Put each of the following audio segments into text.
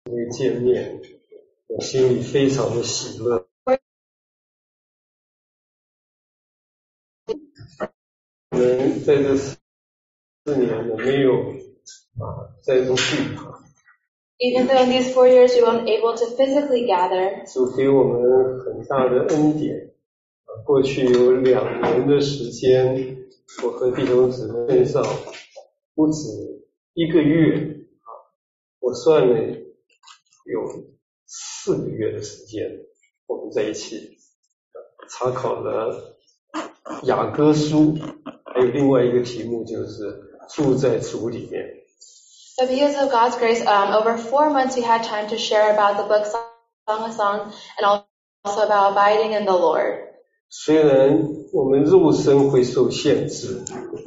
见面，我心里非常的喜乐。我们在这4年呢，没有再度聚堂。 Even though in these 4 years we weren't able to physically gather, 主给我们很大的恩典。过去有2年的时间，我和弟兄姊妹线上不止1个月，我算了有4个月的时间，我们在一起查考了雅歌书，还有另外一个题目就是住在主里面。 But because of God's grace, over 4 months we had time to share about the book Song of Songs and also about abiding in the Lord. 虽然我们肉身会受限制，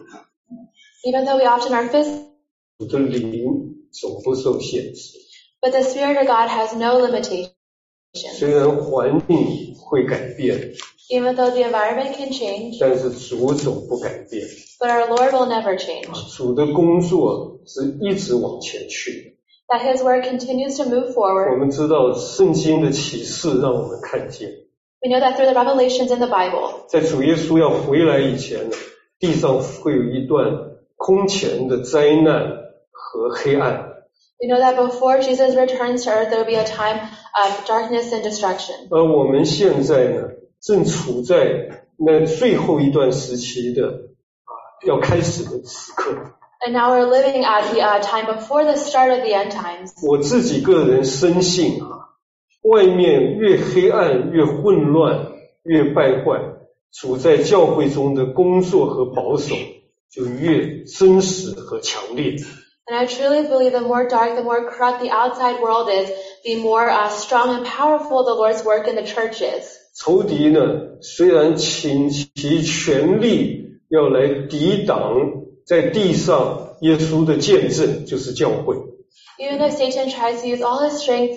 Even though we often are physical, 我的灵总不受限制。 but the Spirit of God has no limitation. 虽然环境会改变， Even though the environment can change, 但是主总不改变。 but our Lord will never change. 主的工作是一直往前去的。 That His work continues to move 我 forward. 们知道圣经的启示让我们看见， We know that through the revelations in the Bible, 在主耶稣要回来以前呢，地上会有一段空前的灾难和黑暗。 we know that before Jesus returns to earth, there will be a time of darkness and destruction. 而我们现在呢，正处在那最后一段时期的要开始的时刻。 And now we're living at the time before the start of the end times. 我自己个人深信外面越黑暗越混乱越败坏，主在教会中的工作和保守就越真实和强烈。 And I truly believe the more dark, the more corrupt the outside world is, the more strong and powerful the Lord's work in the church is. 仇敌呢，虽然倾其全力要来抵挡在地上耶稣的见证，就是教会。 Even though Satan tries to use all his strength to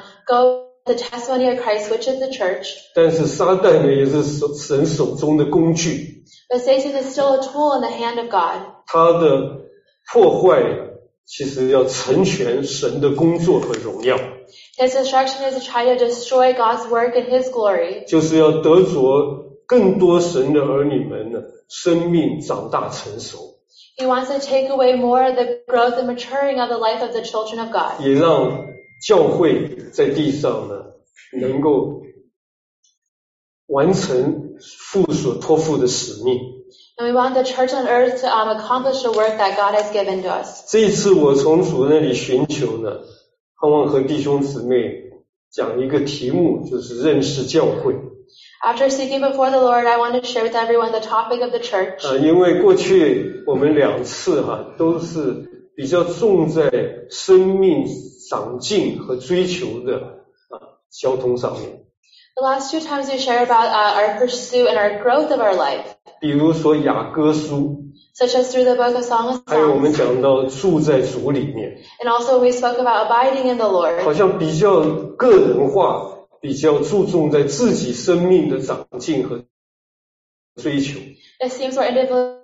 go the testimony of Christ, which is the church, 但是撒旦呢，也是神手中的工具， but Satan is still a tool in the hand of God. 他的破坏其实要成全神的工作和荣耀， His destruction is to try to destroy God's work and His glory. 就是要得着更多神的儿女们呢，生命长大成熟， He wants to take away more of the growth and maturing of the life of the children of God. 也让教会在地上呢，能够完成父所托付的使命。 And we want the church on earth to accomplish the work that God has given to us. 这一次我从主那里寻求呢，盼望和弟兄姊妹讲一个题目，就是认识教会。 After seeking before the Lord, I want to share with everyone the topic of the church. 因为过去我们2次都是比较重在生命长进和追求的交通上面。 The last 2 times we shared about our pursuit and our growth of our life, 比如说雅歌书， such as through the book of Song of 还有我们 Songs, 讲到住在主里面， and also we spoke about abiding in the 好 Lord. 像比较个人化，比较注重在自己生命的长进和追求。 It seems we're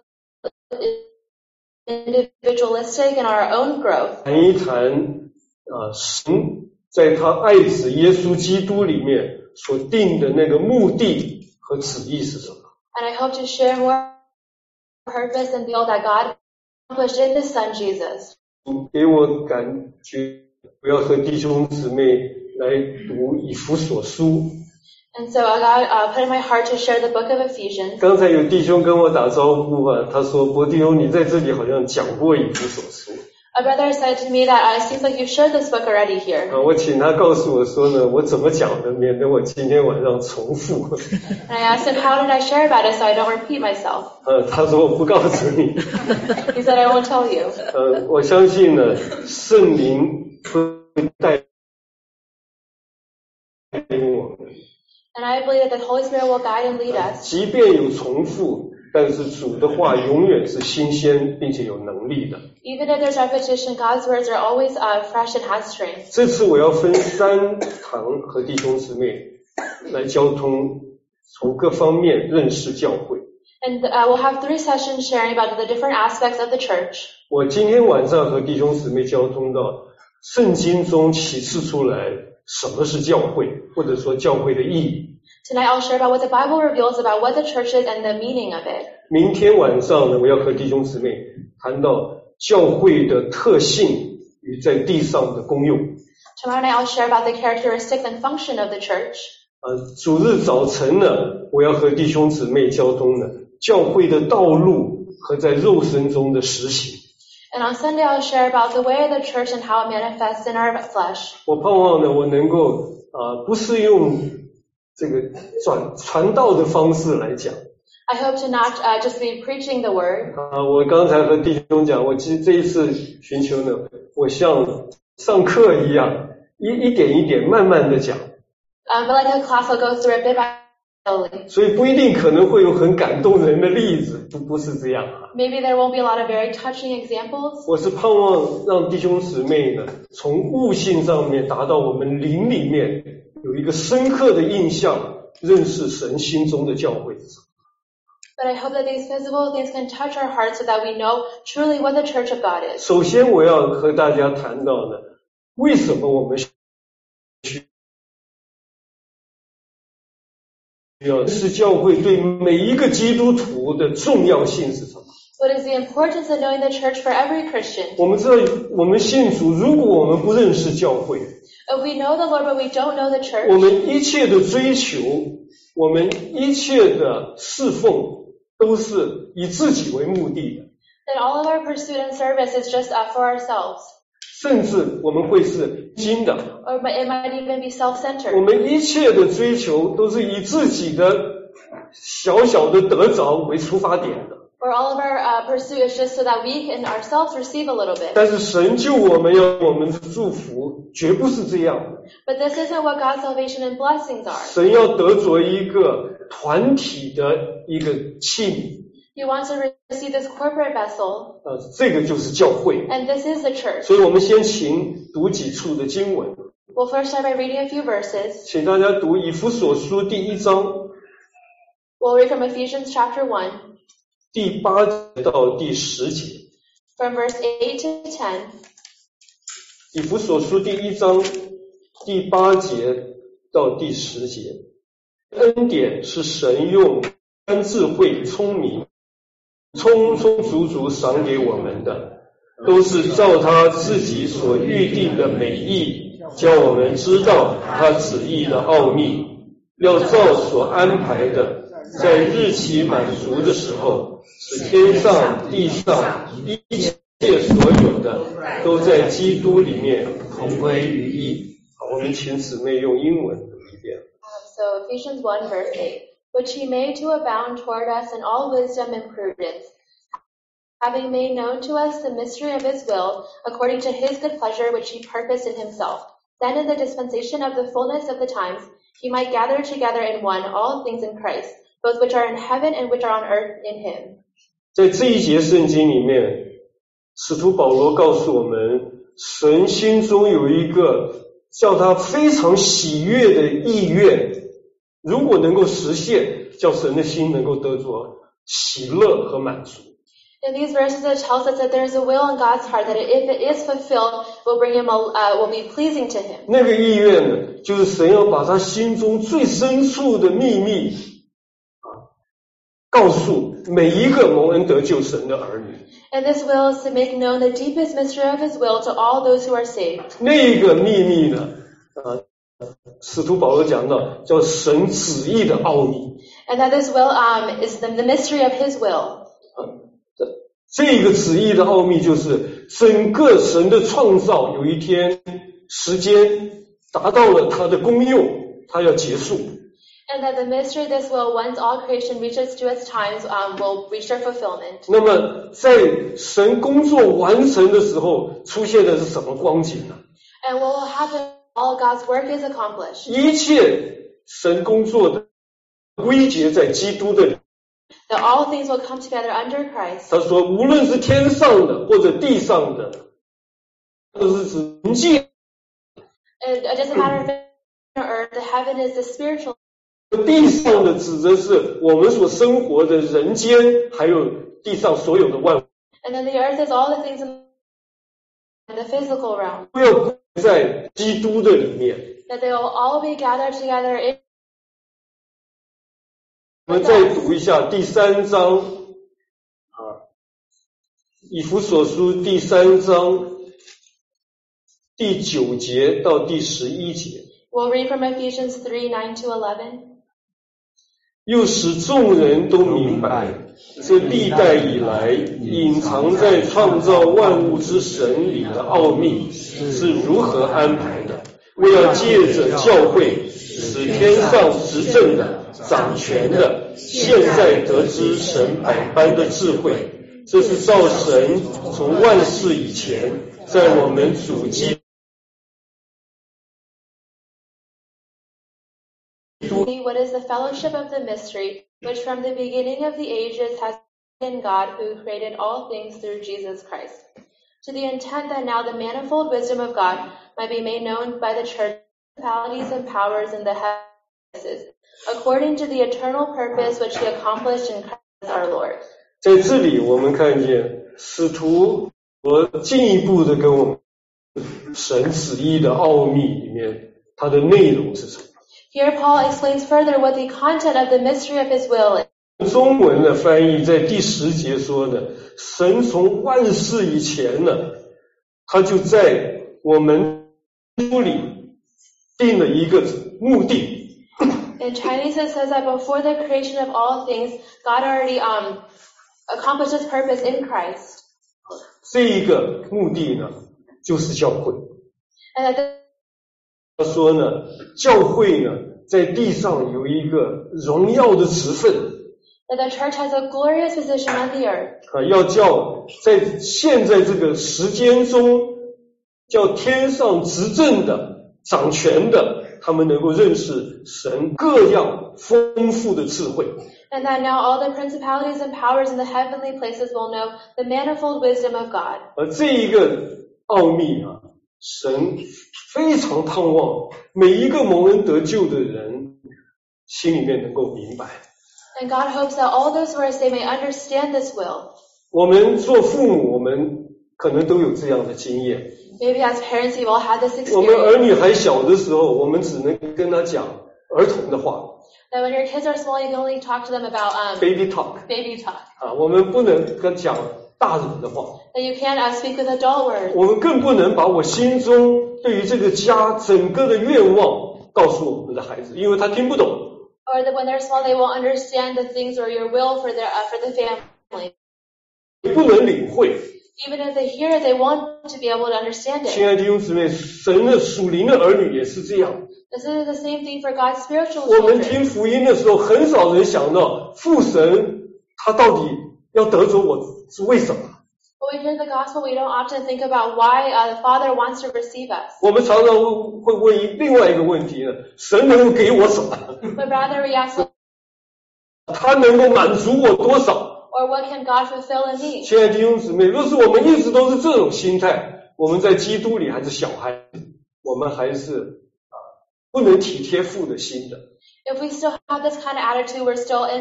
individualistic in our own growth. 谈一谈神在他爱子耶稣基督里面所定的那个目的和旨意是什么。 And I hope to share more purpose and will that God accomplished in His Son Jesus. 给我感觉我要和弟兄姊妹来读以弗所书。 And so God put in my heart to share the book of Ephesians. 刚才有弟兄跟我打招呼他说伯弟兄你在这里好像讲过以弗所书。 A brother said to me that it seems like you've shared this book already here. 我请他告诉我说呢，我怎么讲的，免得我今天晚上重复。 And I asked him, how did I share about it so I don't repeat myself? 他说我不告诉你。 He said, I won't tell you. 我相信呢，圣灵会带领我们。 And I believe that the Holy Spirit will guide and lead us. 即便有重复，但是主的话永远是新鲜并且有能力的。 Even if there's repetition, God's words are always fresh and have strength. 这次我要分3堂和弟兄姊妹来交通，从各方面认识教会。 And we'll have 3 sessions sharing about the different aspects of the church. 我今天晚上和弟兄姊妹交通到圣经中启示出来什么是教会，或者说教会的意义。 Tonight I'll share about what the Bible reveals about what the church is and the meaning of it. 明天晚上呢，我要和弟兄姊妹谈到教会的特性与在地上的功用。 Tomorrow night I'll share about the characteristics and function of the church. 主日早晨呢，我要和弟兄姊妹交通呢，教会的道路和在肉身中的实行。 And on Sunday I'll share about the way of the church and how it manifests in our flesh. 我盼望呢，我能够不是用这个传道的方式来讲。 I hope to not just be preaching the word. 我刚才和弟兄讲，我其实这一次寻求呢，我像上课一样，一点一点慢慢的讲。 But like a class, I'll go through it bit by bit. 所以不一定可能会有很感动人的例子，不是这样。 Maybe there won't be a lot of very touching examples. 我是盼望让弟兄姊妹呢，从悟性上面达到我们灵里面有一个深刻的印象，认识神心中的教会。 But I hope that these physical things can touch our hearts so that we know truly what the church of God is. 首先我要和大家谈到呢，为什么我们需要是教会对每一个基督徒的重要性是什么？ What is the importance of knowing the church for every Christian? 我们知道我们信主，如果我们不认识教会， If we know the Lord but we don't know the church, 我们一切的追求，我们一切的侍奉都是以自己为目的的。 then all of our pursuit and service is just for ourselves. 甚至我们会是金的， Or it might even be 我 self-centered. 们一切的追求都是以自己的小小的得着为出发点的。 Or all of our pursuit is just so that we can ourselves receive a little bit. 但是神救我们，要我们祝福，绝不是这样的。 But this isn't what God's salvation and blessings are. 神要得着一个团体的一个器皿， He wants to receive this corporate vessel, 这个就是教会。 and this is the church. 所以我们先请读几处的经文， We'll first start by reading a few verses. 请大家读以弗所书第1章 We'll read from Ephesians chapter 1, 第8节到第10节。 from verse 8 to 10. 以弗所书第1章第8节到第10节。恩典是神用智慧聪明充足赏给我们的，都是照他自己所预定的美意，叫我们知道他旨意的奥秘，要照所安排的，在日期满足的时候，使天上地上一切所有的都在基督里面同归于一。好，我们请姊妹用英文读一遍。 So Ephesians 1 verse 8, which he made to abound toward us in all wisdom and prudence, having made known to us the mystery of his will, according to his good pleasure which he purposed in himself, that in the dispensation of the fullness of the times he might gather together in one all things in Christ, both which are in heaven and which are on earth in him. 在这一节圣经里面，使徒保罗告诉我们，神心中有一个叫他非常喜悦的意愿，如果能够实现，叫神的心能够得着喜乐和满足。 In these verses it tells us that there is a will in God's heart, that if it is fulfilled, will bring him, will be pleasing to him. 那个意愿呢，就是神要把他心中最深处的秘密告诉每一个蒙恩得救神的儿女。 And this will is to make known the deepest mystery of his will to all those who are saved. 那个秘密呢，使徒保罗讲到叫神旨意的奥秘。 And that this will is the mystery of his will. 这个旨意的奥秘就是整个神的创造有一天时间达到了它的功用，它要结束。 And that the mystery of this will, once all creation reaches to its times, will reach their fulfillment. 那么在神工作完成的时候，出现的是什么光景呢？ And what will happen when all God's work is accomplished? 一切神工作的归结在基督的里。 That all things will come together under Christ. 他说，无论是天上的或者地上的，都是指灵界。 It doesn't matter if it's on earth, the heaven is the spiritual. 地上的指的是我们所生活的人间，还有地上所有的万物。 And then the earth is all the things in the physical realm. 都要归在基督的里面。 That they will all be gathered together in. 我们再读一下第3章以弗所书第3章第9节到第11节。 We'll read from Ephesians 3:9-11. 又使众人都明白，这历代以来隐藏在创造万物之神里的奥秘是如何安排的，为要借着教会，使天上执政的、掌权的，现在得知神百般的智慧。这是照神从万世以前，在我们主基督 What is the fellowship of the mystery, which from the beginning of the ages has been in God who created all things through Jesus Christ, to the intent that now the manifold wisdom of God might be made known by the church, principalities and powers in the heavens, according to the eternal purpose which he accomplished in Christ our Lord. 在这里我们看见使徒进一步的跟我们神旨意的奥秘里面它的内容是什么。 Here Paul explains further what the content of the mystery of his will is. 中文的翻译在第10节说呢，神从万世以前呢，他就在我们书里定了一个目的。 In Chinese it says that before the creation of all things, God already accomplished his purpose in Christ. 这一个目的呢，就是教会。 And that 他说呢，教会呢，在地上有一个荣耀的职分。 the church has a glorious position on the earth. 要叫在现在这个时间中，叫天上执政的、掌权的，他们能够认识神各样丰富的智慧。 And that now all the principalities and powers in the heavenly places will know the manifold wisdom of God. 而这一个奥秘啊，神非常盼望每一个蒙恩得救的人心里面能够明白。 And God hopes that all those who are saved may understand this will. 我们做父母，我们可能都有这样的经验。 Maybe as parents you've all had this 我们 experience. 儿女还小的时候，我们只能跟他讲儿童的话 That when your kids are small, you can only talk to them about ，baby talk baby talk. 我们不能跟讲大人的话， That you can't speak with adult words. 我们更不能把我心中对于这个家整个的愿望告诉我们的孩子，因为他听不懂。 Or that when they're small, they won't understand the things or your will for the family. 也不能领会。 Even if they hear it, they want to be able to understand 亲 it. 爱的弟兄姊妹，神的属灵的儿女也是这样。 This is the same thing for God's spiritual 我们 children. 听福音的时候，很少人想到父神他到底要得着我是为什么。 When we hear the gospel, we don't often think about why the Father wants to receive us. 我们常常会问另外一个问题呢：神能够给我什么？ But rather we ask, 他能够满足我多少？ or what can God fulfill in me? 亲爱的弟兄姊妹，若是我们一直都是这种心态，我们在基督里还是小孩，我们还是不能体贴父的心的。 If we still have this kind of attitude, we're still in.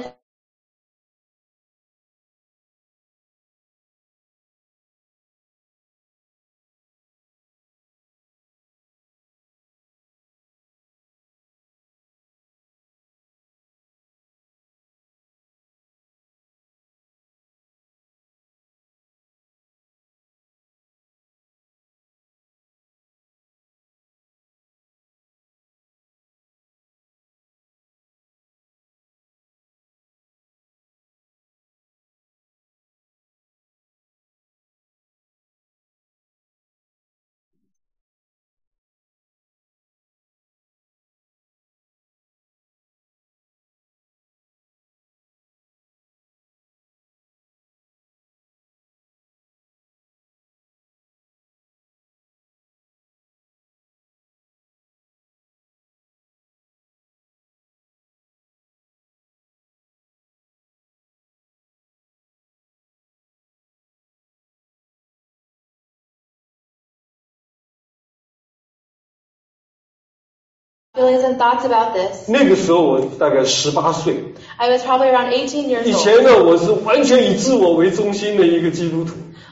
feelings and thoughts about this. 那个时候我大概18岁， I was probably around 18 years 以 old. 前呢我是完全以自我为中心的一个基督徒。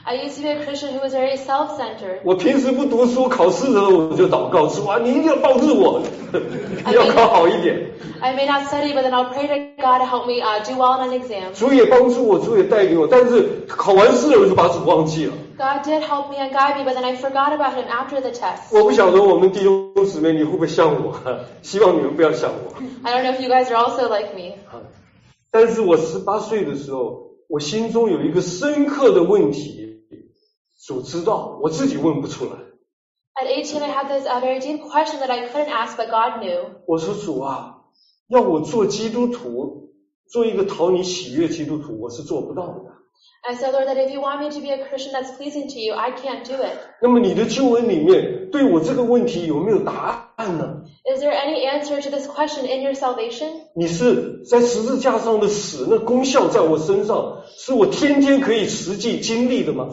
I used to be a Christian who was very self-centered. 我平时不读书，考试的时候我就祷告，主啊，你一定要帮助我，要考好一点。 I may not study, but then I'll pray to God to help me do well on an exam. 主也帮助我，主也带领我，但是考完试了我就把主忘记了。 God did help me and guide me, but then I forgot about him after the test. 我不晓得我们弟兄姊妹你会不会像我，希望你们不要像我。 I don't know if you guys are also like me. 但是我18岁的时候，我心中有一个深刻的问题，主知道，我自己问不出来。 At 18, I had this very deep question that I couldn't ask, but God knew. 我说主啊，要我做基督徒，做一个讨你喜悦基督徒，我是做不到的。 I said, Lord, that if you want me to be a Christian that's pleasing to you, I can't do it. 那么你的救恩里面对我这个问题有没有答案呢？ Is there any answer to this question in your salvation? 你是在十字架上的死，那功效在我身上，是我天天可以实际经历的吗？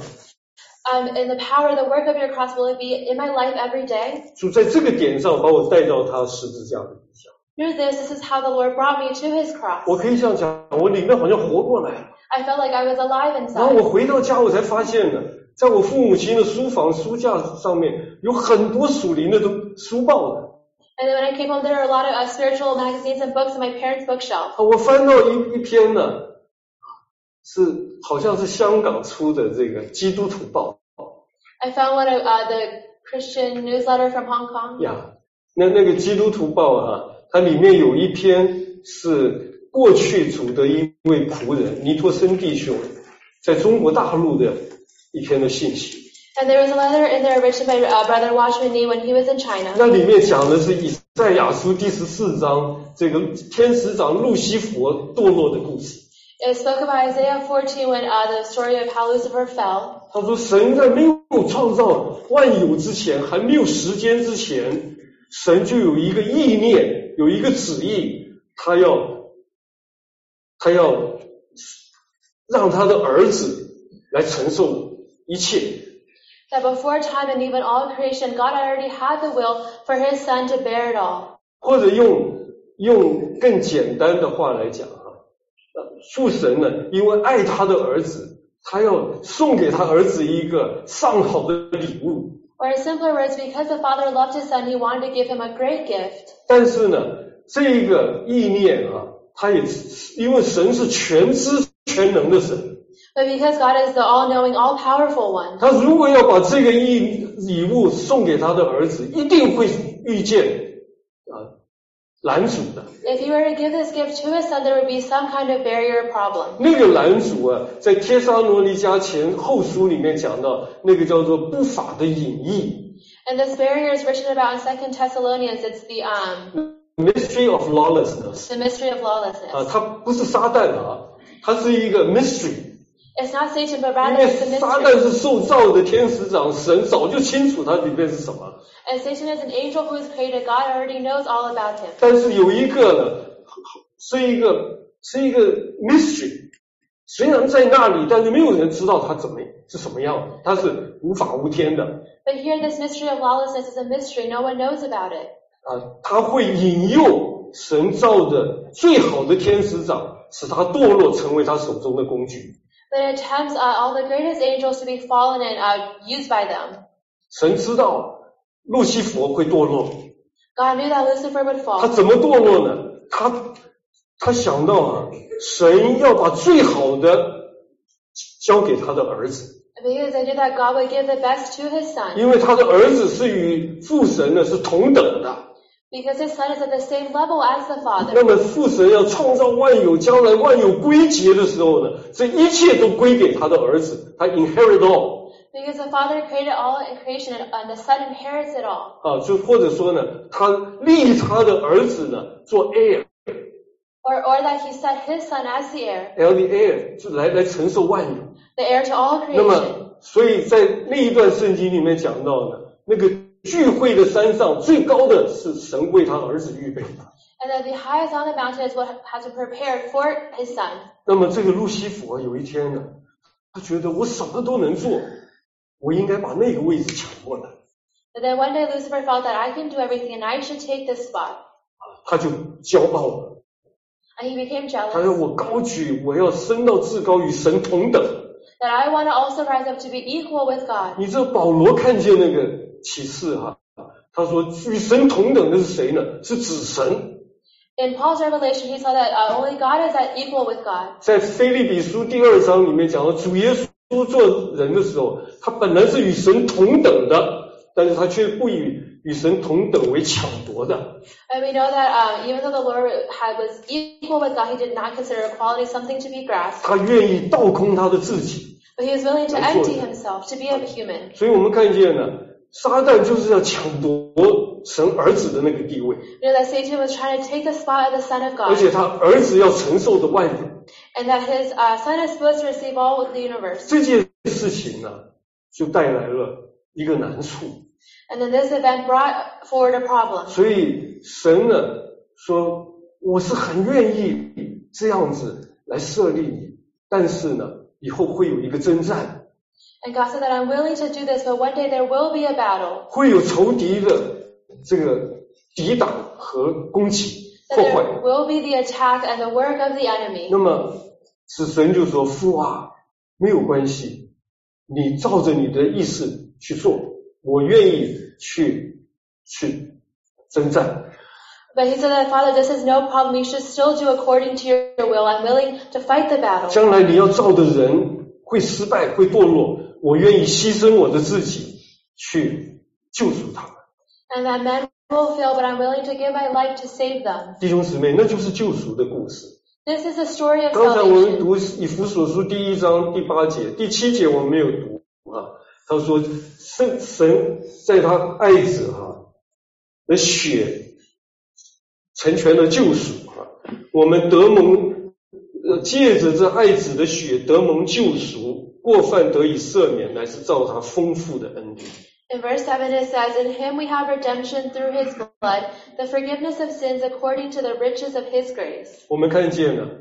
In the power, the work of your cross, will it be in my life every day? 主在这个点上把我带到他十字架的底下。 Through this is how the Lord brought me to his cross. 我可以这样讲，我里面好像活过来了。 I felt like I was alive 然后 inside. 我回到家，我才发现呢，在我父母亲的书房书架上面有很多属灵的书报的。 And then when I came home, there were a lot of spiritual magazines and books in my parents' bookshelf. 我翻到一篇呢，是好像是香港出的这个基督徒报。 I found one of the Christian newsletter from Hong Kong. 呀，那个基督徒报啊，它里面有一篇是过去主的一位仆人尼托生弟兄在中国大陆的一篇的信息。 And there was a letter in there written by Brother Watchman Nee when he was in China. 那里面讲的是以赛亚书第14章这个天使长路西弗堕落的故事。 It spoke about Isaiah 14 when the story of how Lucifer fell. 他说神在没有创造万有之前，还没有时间之前，神就有一个意念，有一个旨意，他要让他的儿子来承受一切。 That before time and even all creation, God already had the will for his son to bear it all. 或者用更简单的话来讲父神呢，因为爱他的儿子，他要送给他儿子一个上好的礼物。 Or in simpler words, because the father loved his son, he wanted to give him a great gift. 但是呢，这个意念他也因为神是全知全能的神， But because God is the all-knowing, all-powerful one, 他如果要把这个礼物送给他的儿子，一定会遇见拦阻的。 if he were to give this gift to his son, there would be some kind of barrier problem. 那个拦阻在帖撒罗尼迦前后书里面讲到，那个叫做不法的隐逸。 And this barrier is written about in 2 Thessalonians. It's the Mystery of lawlessness. mystery of lawlessness. 它不是撒旦它是一个 mystery。 It's not Satan, but 因 rather 为 it's a 撒 mystery. 旦是受造的天使长，神早就清楚它里面是什么。 And Satan is an angel who is created. God already knows all about him. 但是有一个呢，是一个 mystery， 虽然在那里，但是没有人知道它是什么样的，它是无法无天的。 But here, this mystery of lawlessness is a mystery. No one knows about it. 它会引诱神造的最好的天使长，使他堕落，成为他手中的工具。 But it tempts all the greatest angels to be fallen and used by them. 神知道路西弗会堕落， God knew that Lucifer would 他 fall. 怎么堕落呢？他想到神要把最好的交给他的儿子， Because they knew that God would give the best to his son. 因为他的儿子是与父神呢是同等的。 Because his son is at the same level as the father. 那么父神要创造万有，将来万有归结的时候呢，这一切都归给他的儿子，他 inherit all。 Because the father created all in creation and the son inherits it all. 就或者说呢，他立他的儿子呢做 heir。 Or that he set his son as the heir. the heir 就来承受万有。 The heir to all 那 creation. 么，所以在那一段圣经里面讲到呢，那个聚会的山上最高的是神为他儿子预备的。 And that the highest on the mountain is what has been prepared for his son. 那么这个路西弗有一天呢，他觉得我什么都能做，我应该把那个位置抢过来。 But then one day Lucifer felt that I can do everything and I should take this spot. 他就骄傲了， And he became 他 jealous. 说我高举，我要升到至高，与神同等。 that I want to also rise up to be equal with God. 你知道保罗看见那个启示他说与神同等的是谁呢？是子神。 In Paul's revelation, he saw that only God is at equal with God. 在腓立比书第2章里面讲到，主耶稣做人的时候，他本来是与神同等的，但是他却不以与神同等为抢夺的。 And we know that even though the Lord was equal with God, he did not consider equality something to be grasped. 他愿意倒空他的自己。 But he was willing to empty himself, to be a human. 所以我们看见呢，撒旦就是要抢夺神儿子的那个地位。 You know that Satan was trying to take the spot of the Son of 而 God. 且他儿子要承受的万有。 And that his Son is supposed to receive all of the universe. 这件事情呢，就带来了一个难处。 And then this event brought forward a problem. 所以神呢说，我是很愿意这样子来设立你，但是呢，以后会有一个征战。 And God said that I'm willing to do this, but one day there will be a battle. 会有仇敌的这个抵挡和攻击破 That 坏。 there will be the attack and the work of the enemy. 那么使神就说，父啊，没有关系，你照着你的意思去做，我愿意去征战。 But he said that, Father, this is no problem. You should still do according to your will. I'm willing to fight the battle. 将来你要造的人会失败，会堕落，我愿意牺牲我的自己去救赎他们。 And that men will fail, but I'm willing to give my life to save them. 弟兄姊妹，那就是救赎的故事。 This is the story of 刚才我们 salvation. 读以弗所书第1章第8节，第7节我们没有读他说神在他爱子的血成全了救赎我们得蒙借着这爱子的血得蒙救赎，过犯得以赦免，乃是照他丰富的恩典。 In verse 7 it says, In him we have redemption through his blood, the forgiveness of sins according to the riches of his grace. 我们看见了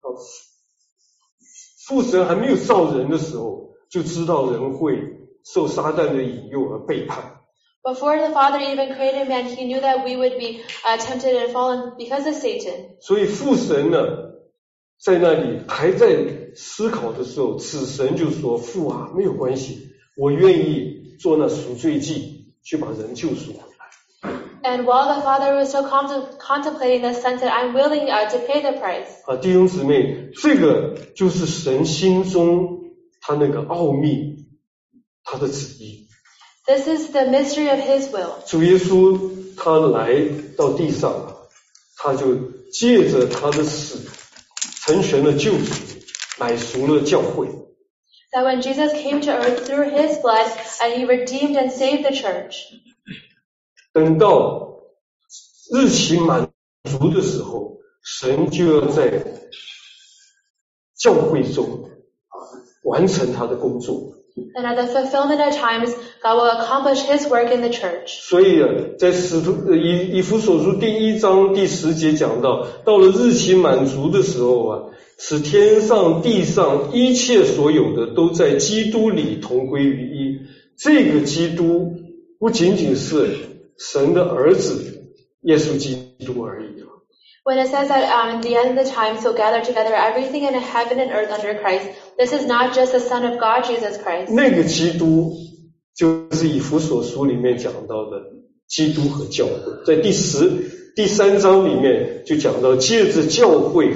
父神还没有造人的时候，就知道人会受撒旦的引诱而背叛。 Before the Father even created man, he knew that we would be tempted and fallen because of Satan. 所以父神呢，在那里还在思考的时候，子神就说，父啊，没有关系，我愿意做那赎罪祭，去把人救赎回来。 And while the Father was still contemplating this, Son said, I'm willing to pay the price. 弟兄姊妹，这个就是神心中他那个奥秘，他的旨意。 This is the mystery of his will. 主耶稣他来到地上他就借着他的死成全了救赎，买赎了教会。 That when Jesus came to earth through his blood, and he redeemed and saved the church. 等到日期满足的时候，神就要在教会中完成他的工作。 And at the fulfillment of times, God will accomplish his work in the church. 所以在以弗所书第1章第10节讲到，到了日期满足的时候使天上地上一切所有的都在基督里同归于一。这个基督不仅仅是神的儿子耶稣基督而已。 When it says that in the end of the times he'll gather together everything in heaven and earth under Christ, this is not just the Son of God, Jesus Christ. 那个基督就是以弗所书里面讲到的基督和教会，在第3章里面就讲到，借着教会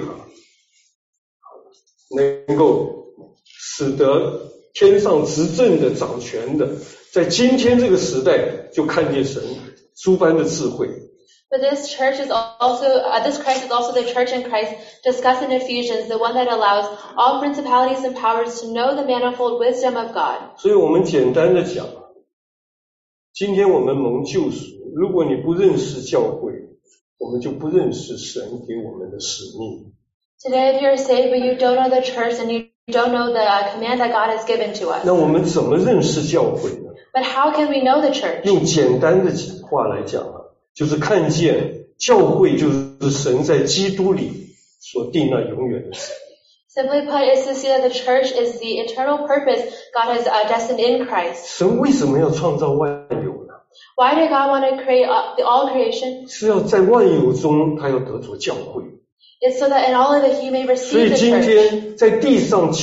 能够使得天上执政的掌权的，在今天这个时代就看见神诸般的智慧。 But this Christ is also the church in Christ discussed in Ephesians, the one that allows all principalities and powers to know the manifold wisdom of God. 所以我们简单的讲，今天我们蒙救赎，如果你不认识教会，我们就不认识神给我们的使命。 Today, if you're saved but you don't know the church and you don't know the command that God has given to us. 那我们怎么认识教会呢？ But how can we know the church? 用简单的话来讲就是看见教会就是神在基督里所定那永远的旨。 Simply put, is to see that the church is the eternal purpose God has destined in Christ. 神为什么要创造万有呢？ Why did God want to create all creation? 是要在万有中他要得着教会。 It's so that in all of it He may 所以 receive the 今 church. 天在地上教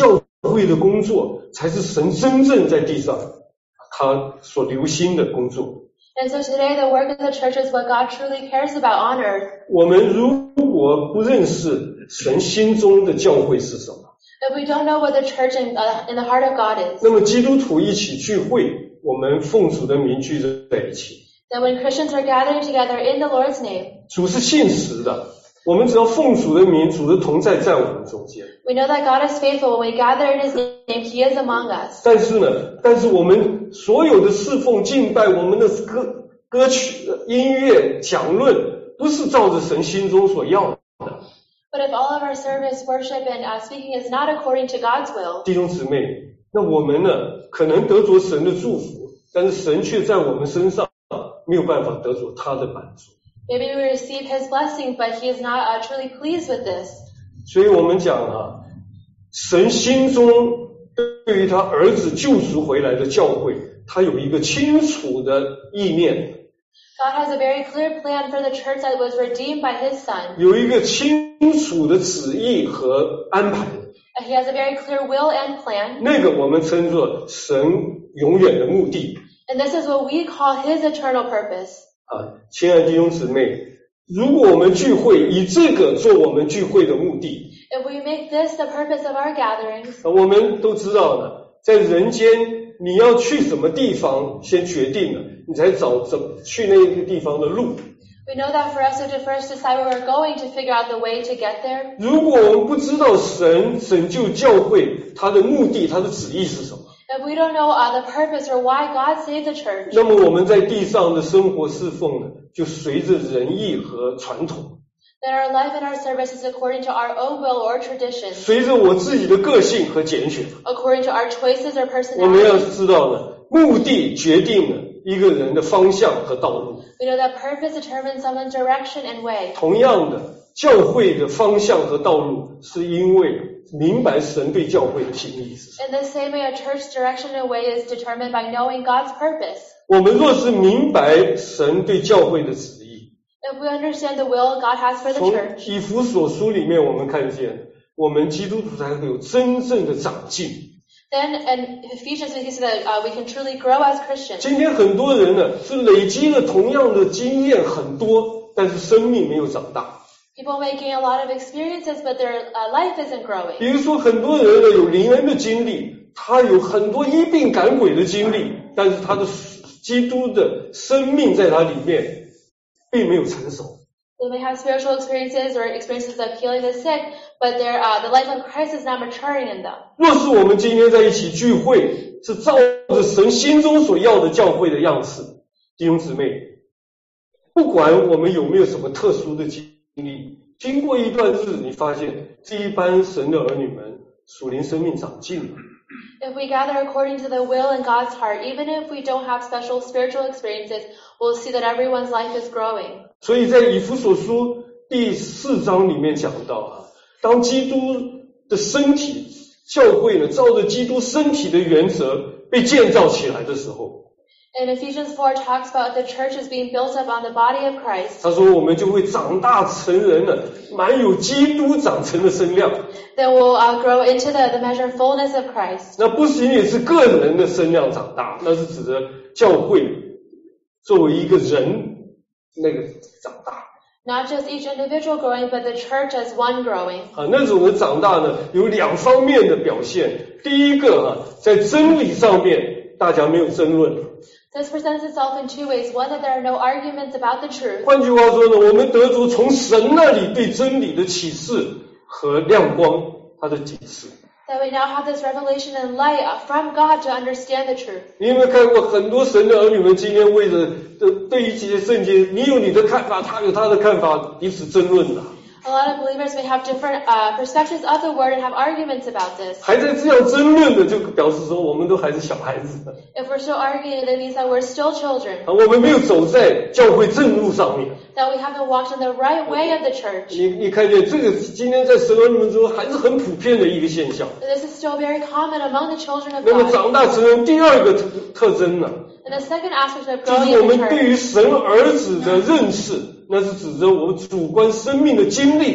会的工作才是神真正在地上他所留心的工作。 And so today the work of the church is what God truly cares about on earth. 我们如果不认识神心中的教会是什么， If we don't know what the church in the heart of God is, 那么基督徒一起聚会，我们奉主的名聚在一起， then when Christians are gathering together in the Lord's name, 主是信实的，我们只要奉主的名，主的同在在我们中间。 we know that God is faithful. When we gather in His name, He is among us. 但是我们所有的侍奉敬拜，我们的歌曲、音乐、讲论，不是照着神心中所要的。 But if all of our service, worship, and speaking is not according to God's will, 弟兄姊妹，那我们呢，可能得着神的祝福，但是神却在我们身上没有办法得着他的满足。 maybe we receive His blessing, but He is not truly pleased with this. 所以我们讲啊，神心中对于他儿子救赎回来的教会，他有一个清楚的意念， God has a very clear plan for the church that was redeemed by His Son. 有一个清楚的旨意和安排。 He has a very clear will and plan. 那个我们称作神永远的目的。 And this is what we call His eternal purpose. 亲爱的弟兄姊妹，如果我们聚会以这个做我们聚会的目的， If we make this the purpose of our gatherings, 我们都知道了，在人间你要去什么地方先决定了，你才找怎么去那个地方的路。 we know that for us to first decide where we're going to figure out the way to get there. 如果我们不知道神拯救教会他的目的他的旨意是什么， If we don't know the purpose or why God saved the church, 那么我们在地上的生活侍奉呢，就随着人意和传统， then our life and our service is according to our own will or tradition, 随着我自己的个性和拣选。 according to our choices or 我们要 personalities. 知道呢，目的决定了一个人的方向和道路。 We know that purpose determines someone's direction and way. 同样的，教会的方向和道路，是因为明白神对教会的心意是什么。 In the same way, a church's direction and way is determined by knowing God's purpose. 我们若是明白神对教会的旨意， If we understand the will God has for the 从 church, 以弗所书里面我们看见，我们基督徒才会有真正的长进。 then in Ephesians we see that we can truly grow as Christians. 今天很多人呢是累积了同样的经验很多，但是生命没有长大。 People may gain a lot of experiences, but their life isn't growing. 比如说很多人呢有灵恩的经历，他有很多医病赶鬼的经历，但是他的基督的生命在他里面并没有成熟。 They may have spiritual experiences or experiences of healing the sick, but the life of Christ is not maturing in them. 若是我们今天在一起聚会，是照着神心中所要的教会的样式，弟兄姊妹，不管我们有没有什么特殊的经历，经过一段日子，你发现这一班神的儿女们属灵生命长进了。 If we gather according to the will and God's heart, even if we don't have special spiritual experiences, we'll see that everyone's life is growing. 所以在以弗所书第4章里面讲到当基督的身体教会呢，照着基督身体的原则被建造起来的时候， And Ephesians 4 talks about the church is being built up on the body of Christ. 他说我们就会长大成人了，满有基督长成的身量。 Then we'll grow into the measure of fullness of Christ. 那不仅仅是个人的身量长大，那是指的教会作为一个人那个长大。 Not just each individual growing, but the church as one growing. 那种的长大呢，有2方面的表现。第一个在真理上面大家没有争论。 This presents itself in two ways. One, that there are no arguments about the truth. 换句话说呢，我们得着从神那里对真理的启示和亮光，他的解释。 That we now have this revelation and light from God to understand the truth. 你有没有看过很多神的儿女们今天为着对于这些圣经，你有你的看法，他有他的看法，彼此争论的。 A lot of believers may have different perspectives of the word and have arguments about this. 还在这样争论的，就表示说我们都还是小孩子。 If we're still arguing, it means that we're still children. 我们没有走在教会正路上面。 That we haven't walked in the right way of the church. 你看见这个今天在神儿女们中还是很普遍的一个现象。 This is still very common among the children of 那么 God. 长大成人第二个特征呢， And the second aspect of 就 growing 是我 in the 们对 church 于神儿子的认识，那是指着我们主观生命的经历。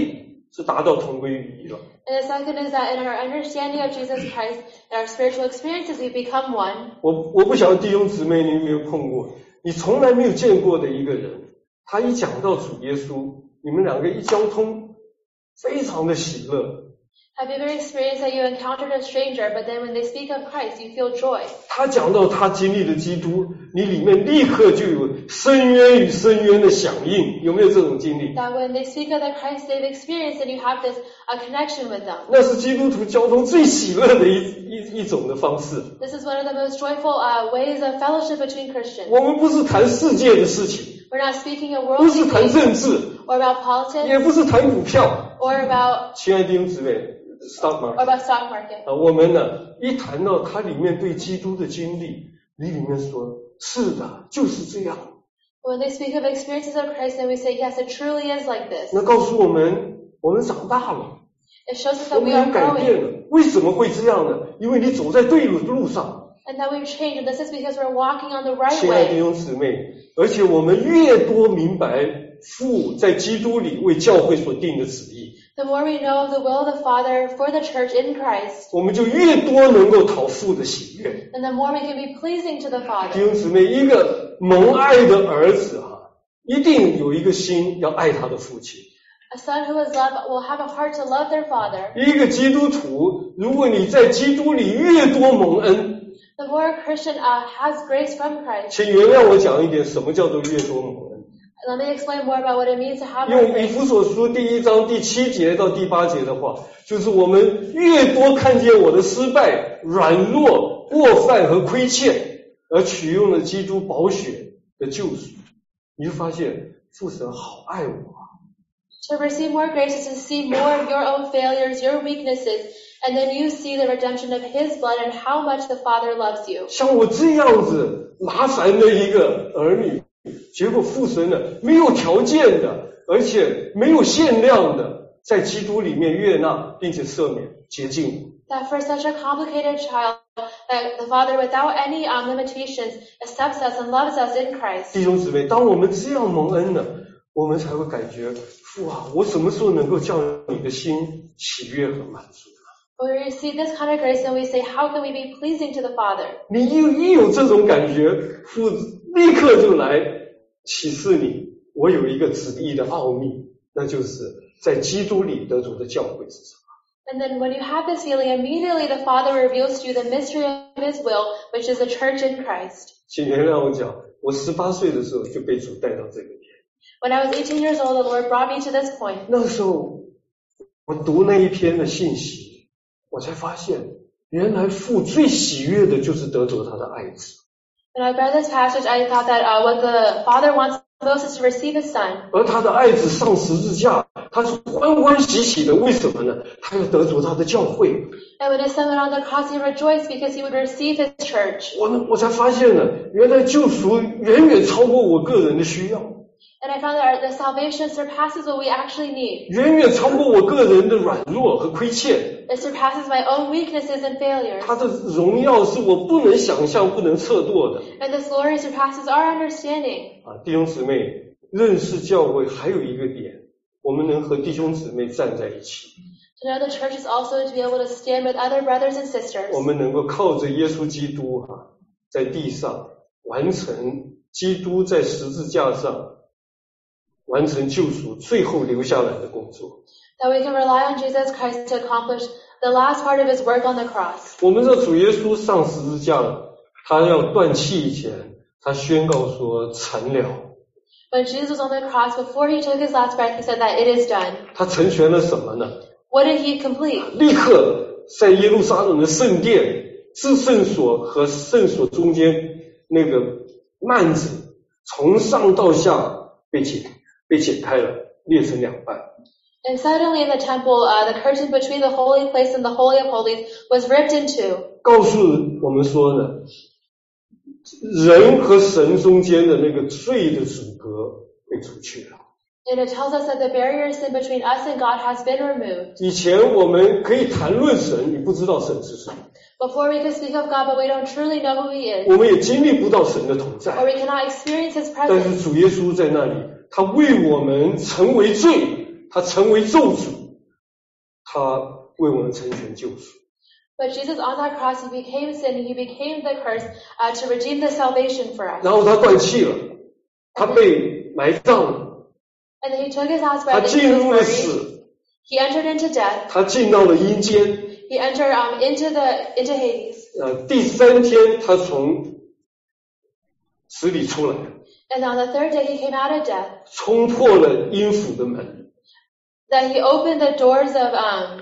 是达到同归于一了。 And the second is that in our understanding of Jesus Christ and our spiritual experiences, we become one. 我不晓得弟兄姊妹你有没有碰过，你从来没有见过的一个人，他一讲到主耶稣，你们两个一交通，非常的喜乐。 Have you ever experienced that you encountered a stranger, but then when they speak of Christ, you feel joy? 他讲到他经历的基督，你里面立刻就有深渊与深渊的响应，有没有这种经历？ That when they speak of the Christ they've experienced, and you have this connection with them. 那是基督徒交通最喜乐的一种的方式。 This is one of the most joyful ways of fellowship between Christians. 我们不是谈世界的事情， We're not speaking of 不是 worldly 谈 things 政治， or about politics 也不是谈股票。 or about 亲爱的弟兄姊妹 ，stock or market about stock market. 我们呢一谈到它里面对基督的经历，你里面说是的，就是这样。 When they speak of experiences of Christ, then we say, yes, it truly is like this. 那告诉我们，我们长大了， It shows us 我 that 们 we are 有改 growing 变了。为什么会这样呢？因为你走在对的路上。 and that we've changed. And this is because we're walking on the right 亲爱的弟 way. 兄姊妹，而且我们越多明白父在基督里为教会所定的旨意， The more we know of the will of the Father for the church in Christ, 我们就越多能够讨父的喜悦。 and the more we can be pleasing to the 弟 Father. 兄姊妹，一个蒙爱的儿子一定有一个心要爱他的父亲。 A son who is loved will have a heart to love their father. 一个基督徒，如果你在基督里越多蒙恩， The more a Christian has grace from Christ. 请原谅我讲一点，什么叫做越多蒙恩？ Let me explain more about what it means to have more 用以 grace. 弗所书第1章第7节到第8节的话，就是我们越多看见我的失败、软弱、过犯和亏欠，而取用了基督宝血的救赎，你就发现父神好爱我。 To receive more grace is to see more of your own failures, your weaknesses, and then you see the redemption of His blood and how much the Father loves you. 像我这样子麻烦的一个儿女，结果父神呢没有条件的，而且没有限量的，在基督里面悦纳并且赦免洁净我。 That for such a complicated child, that the Father without any limitations accepts us and loves us in Christ. 弟兄姊妹，当我们这样蒙恩了，我们才会感觉父啊，我什么时候能够叫你的心喜悦和满足？ When we receive this kind of grace, then we say, how can we be pleasing to the Father? 你一有这种感觉，父立刻就来启示你，我有一个旨意的奥秘，那就是在基督里得着的教会是什么。 And then when you have this feeling, immediately the Father reveals to you the mystery of His will, which is the church in Christ. 请原谅我讲，我18岁的时候就被主带到这个点。 When I was 18 years old, the Lord brought me to this point. 那时候我读那一篇的信息，我才发现，原来父最喜悦的就是得着他的爱子。 When I read this passage, I thought that what the Father wants most is to receive His Son. 而他的爱子上十字架，他是欢欢喜喜的，为什么呢？他要得着他的教会。 And when His Son went on the cross, He rejoiced because He would receive His church. 我才发现呢，原来救赎远远超过我个人的需要， And I found that the salvation surpasses what we actually need. 远远超过我个人的软弱和亏欠。 It surpasses my own weaknesses and failures. 他的荣耀是我不能想象、不能测度的。 And this glory surpasses our understanding. 弟兄姊妹，认识教会还有一个点，我们能和弟兄姊妹站在一起， To know the church is also to be able to stand with other brothers and sisters. 我们能够靠着耶稣基督在地上完成基督在十字架上完成救赎最后留下来的工作。 That we can rely on Jesus Christ to accomplish the last part of His work on the cross. 我们知道主耶稣上十字架，他要断气以前，他宣告说成了。 When Jesus was on the cross, before He took His last breath, He said that it is done. 他成全了什么呢？ What did He complete? 立刻在耶路撒冷的圣殿至圣所和圣所中间那个幔子从上到下被剪开了，裂成两半。 And suddenly in the temple, the curtain between the holy place and the holy of holies was ripped in two. 告诉我们说呢，人和神中间的那个罪的阻隔被除去了。 And it tells us that the barrier of sin between us and God has been removed. 以前我们可以谈论神，你不知道神是谁， Before we could speak of God, but we don't truly know who He is. 我们也经历不到神的同 Or 在。 we cannot experience His 但 presence. 是主耶稣在那里，他为我们成为罪，他成为咒诅， 他为我们成全救赎。 But Jesus on that cross, he became sin, he became the curse to redeem the salvation for us. 然后他断气了，他被埋葬了， And then he took his last 他 breath and 进 he was 入了 buried. 死， He entered into death. 他进到了阴间。 He entered into Hades. 第3天他从死里出来， And on the third day he came out of death. 冲破了阴府的门。 That he opened the doors of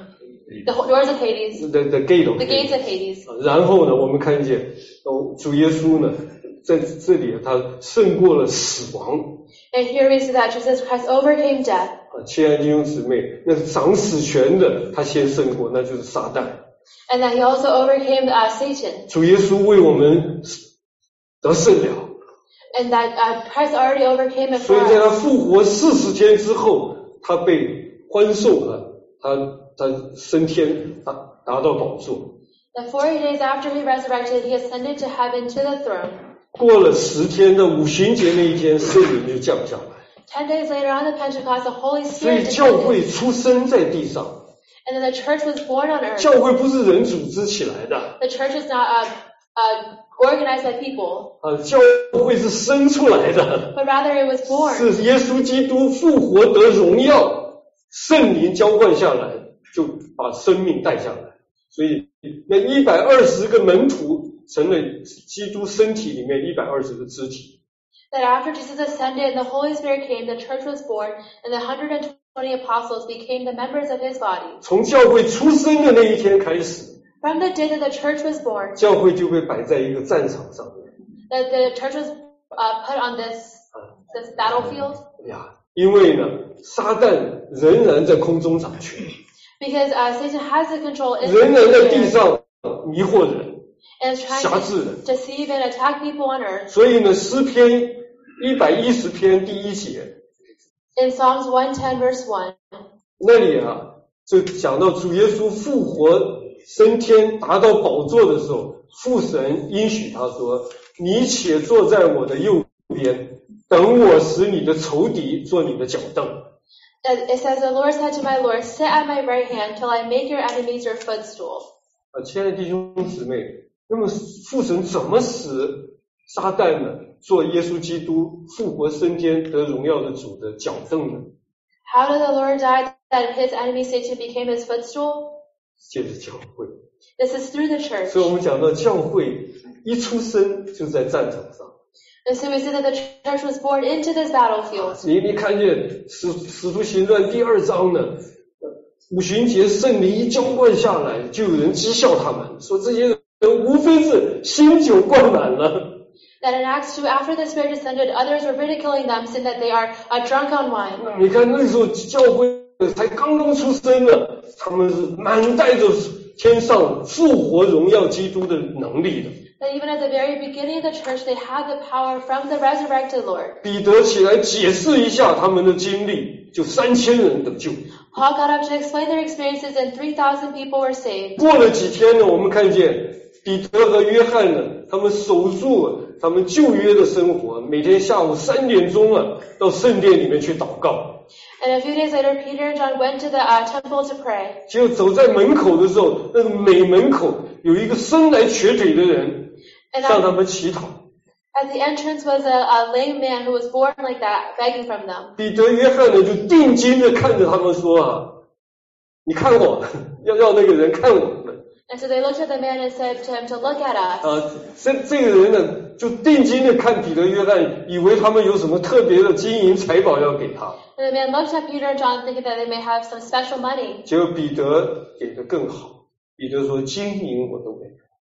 Hades. The gate of The gates of Hades. 然后呢，我们看见主耶稣呢，在这里他胜过了死亡。 And here we see that Jesus Christ overcame death. 亲爱的弟兄姊妹，那掌死权的他先胜过，那就是撒旦。 And that he also overcame Satan. 主耶稣为我们得胜了。 And that Christ already overcame it 所 for 以在他 us. 复活40天之后，他被欢送了，他升天，达到宝座。 The 40 days after he resurrected, he ascended to heaven to the throne. 过了10天的五旬节那一天，圣灵就降下来。 10 days later on the Pentecost, the Holy 所以 Spirit 教会 descended. 出生在地上， And then the church was born on earth. 教会不是人组织起来的， The church is not organized by people, 教会是生出来的， but rather it was born. 是耶稣基督复活得荣耀，圣灵浇灌下来，就把生命带下来。所以那120个门徒成了基督身体里面120个肢体。 That after Jesus ascended and the Holy Spirit came, the church was born, and the 120 apostles became the members of his body. 从教会出生的那一天开始， From the day that the church was born, 教会就被摆在一个战场上面。 that the church was put on this battlefield. 因为呢，撒旦仍然在空中掌权， Because Satan has the control in 仍然在 the 地 air 上迷惑人、 and is trying 辖制人。 to deceive and attack people on earth. 所以呢，诗篇110篇第1节 In Psalms 110 verse 1, 那里就讲到主耶稣复活升天达到宝座的时候，父神应许他说：“你且坐在我的右边，等我使你的仇敌做你的脚凳。” it says, the Lord said to my Lord, sit at my right hand till I make your enemies your footstool. 亲爱的弟兄姊妹，那么父神怎么使撒旦呢做耶稣基督复活升天得荣耀的主的脚凳呢？ How did the Lord die that his enemy Satan became his footstool? 借着教会。 This is through the church. 所以我们讲到教会一出生就在战场上。 And so we see that the church was born into this battlefield. 你看见使徒行传第2章呢，五旬节圣灵一浇灌下来，就有人讥笑他们，说这些人无非是新酒灌满了。 That in Acts 2, after the Spirit descended, others were ridiculing them, saying that they are drunk on wine. 你看那时候教会才刚刚出生呢，他们是满带着天上复活荣耀基督的能力的。 That even at the very beginning of the church, they had the power from the resurrected Lord. 彼得起来解释一下他们的经历，就3000人得救。 Paul got up to explain their experiences, and 3,000 people were saved. 过了几天呢，我们看见彼得和约翰呢，他们守住他们旧约的生活，每天下午3点钟到圣殿里面去祷告。 And a few days later, Peter and John went to the temple to pray. 结果走在门口的时候，那个每门口有一个生来瘸腿的人 And 向他们祈祷。 at the entrance was a lame man who was born like that, begging from them. 彼得、约翰呢就定睛的看着他们说你看我，要那个人看我们。 And so they looked at the man and said to him to look at us. 这个人呢就定睛的看彼得、约翰，以为他们有什么特别的金银财宝要给他。 And the man looked at Peter and John, thinking that they may have some special money. 结果彼得给的更好，彼得说金银我都没有，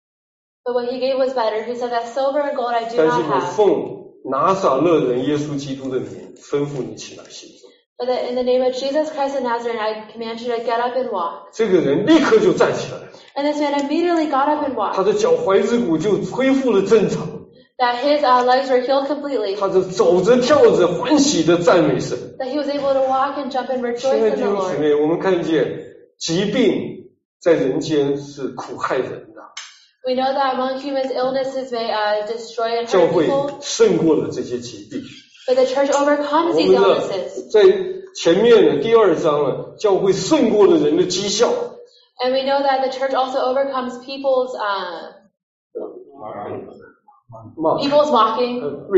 But what he gave was better. He said that silver and gold I do 但是 not 我 have. 奉拿撒勒人耶稣基督的名吩咐你起来行走。 But that in the name of Jesus Christ of Nazareth, I command you to get up and walk. 这个人立刻就站起来了， And this man immediately got up and 他 walked. 的脚踝子骨就恢复了正常， That his legs were healed completely. 他就走着跳着欢喜的赞美神。 That he was able to walk and jump and 亲 rejoice 爱的 in 弟 the 兄姊 Lord. 妹，我们看见疾病在人间是苦害人的， We know that among humans, illnesses may destroy and 教 hurt 会 people. 胜过了这些疾病。 But the church overcomes 我 these 们的 illnesses. 在前面的第2章了，教会胜过了人的讥笑。 And we know that the church also overcomes people's mocking,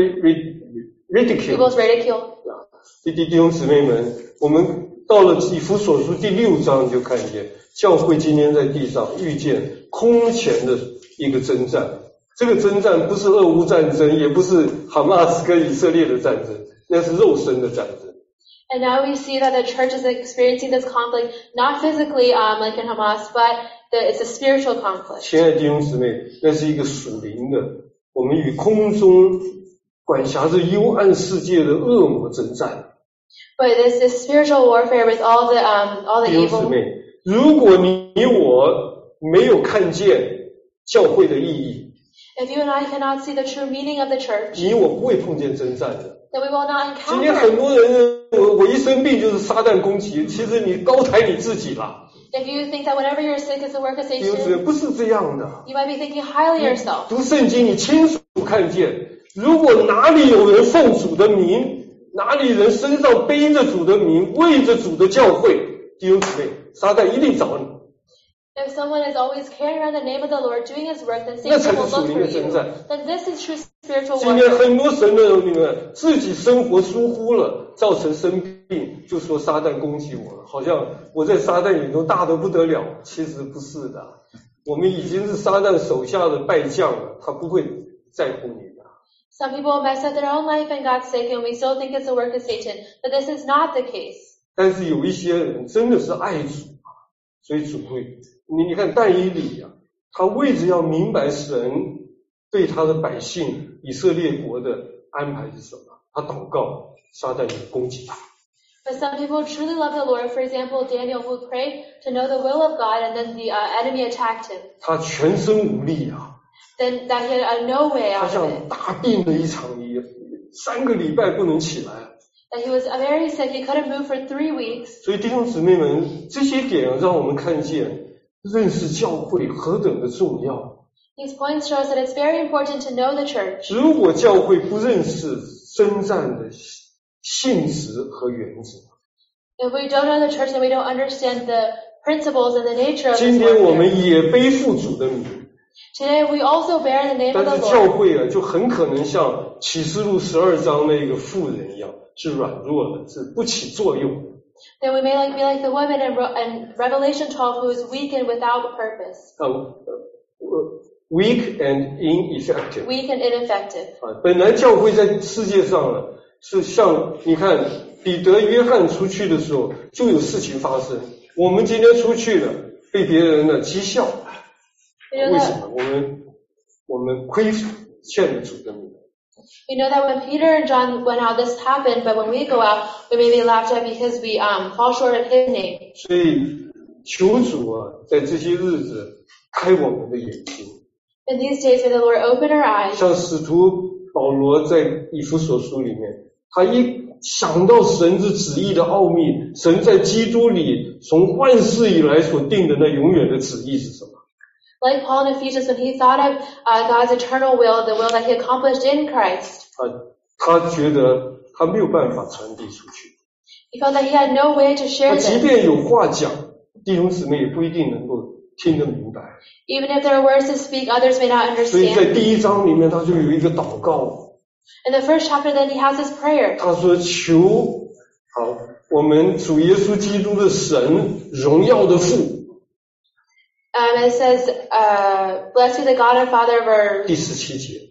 ridicule. people's ridicule. 弟兄姊妹们，我们到了以弗所书第6章就看见，教会今天在地上遇见空前的一个征战。这个征战不是俄乌战争，也不是哈马斯跟以色列的战争，那是肉身的战争。 And now we see that the church is experiencing this conflict, not physically like in Hamas, but it's a spiritual conflict. 亲爱的弟兄姊妹，那是一个属灵的，我们与空中管辖着幽暗世界的恶魔征战。 But this spiritual warfare with all the 弟兄姊 evil. 妹，如果你我没有看见教会的意义， If you and I cannot see the true meaning of the church, 你我不会碰见征战的。 then we will not 今天很 encounter. 多人我一生病就是撒旦攻击，其实你高抬你自己了。 If you think that whenever you're sick is the work of 弟兄姊妹， Satan, 不是这样的。 you might be thinking highly of yourself. 读圣经，你清楚看见，如果哪里有人奉主的名，哪里人身上背着主的名，为着主的教会，弟兄姊妹，撒旦一定找你。 If someone is always carrying around the name of the Lord, doing his work, then 那 Satan 才 will 是属 look 灵 for 的征 you. 战。 Then this is true spiritual 今天 warfare. 很多神的里面自己生活疏忽了，造成生病，就说撒旦攻击我了，好像我在撒旦眼中大得不得了。其实不是的，我们已经是撒旦手下的败将了，他不会在乎你的。 Some people mess up their own life and God's sake, and we still think it's the work of Satan. But this is not the case. 但是有一些人真的是爱主啊，所以主会，你看但以理啊，他为着要明白神对他的百姓以色列国的安排是什么，他祷告，撒旦就攻击他。 But some people truly love the Lord. For example, Daniel, who prayed to know the will of God, and then the enemy attacked him. 他全身无力啊， Then that he had no way 他 out of 像 it. 大病的一场一样，3个礼拜不能起来。 That he was very sick. He couldn't move for 3 weeks. 所以弟兄姊妹们，这些点让我们看见认识教会何等的重要。 These points show us that it's very important to know the church. 如果教会不认识征战的性质和原则， If we don't know the church, then we don't understand the principles and the nature of 今 this 天我 warfare. 们也背负主的名， Today we also bear the name 但 of 是 the 教 Lord. 会啊，就很可能像启示录12章那个妇人一样，是软弱的，是不起作用的。 Then we may be like the woman in Revelation 12 who is weak and without purpose. Weak and ineffective. Weak and ineffective. 本来教会在世界上呢，是像你看彼得、约翰出去的时候就有事情发生。我们今天出去了，被别人呢讥笑，为什么？我们亏欠了主的名。 We know that when Peter and John went out, this happened, but when we go out, we may be laughed at because we fall short of His name. 所以求主啊，在这些日子开我们的眼睛。 In these days, may the Lord open our eyes. 像使徒保罗在以弗所书里面，他一想到神之旨意的奥秘，神在基督里从万世以来所定的那永远的旨意是什么？ Like Paul in Ephesians, when he thought of God's eternal will, the will that He accomplished in Christ, 他觉得他没有办法传递出去。 he felt that he had no way to 他 share 即 this. 便有话讲，弟兄姊妹也不一定能够听得明白。 Even if there are words to speak, others may not 所以在 understand. 第1章里面，他就有一个祷告， In the first chapter, then he has his prayer. 他说：“求好我们主耶稣基督的神荣耀的父。” It says, blessed be the God and Father of our, 第17节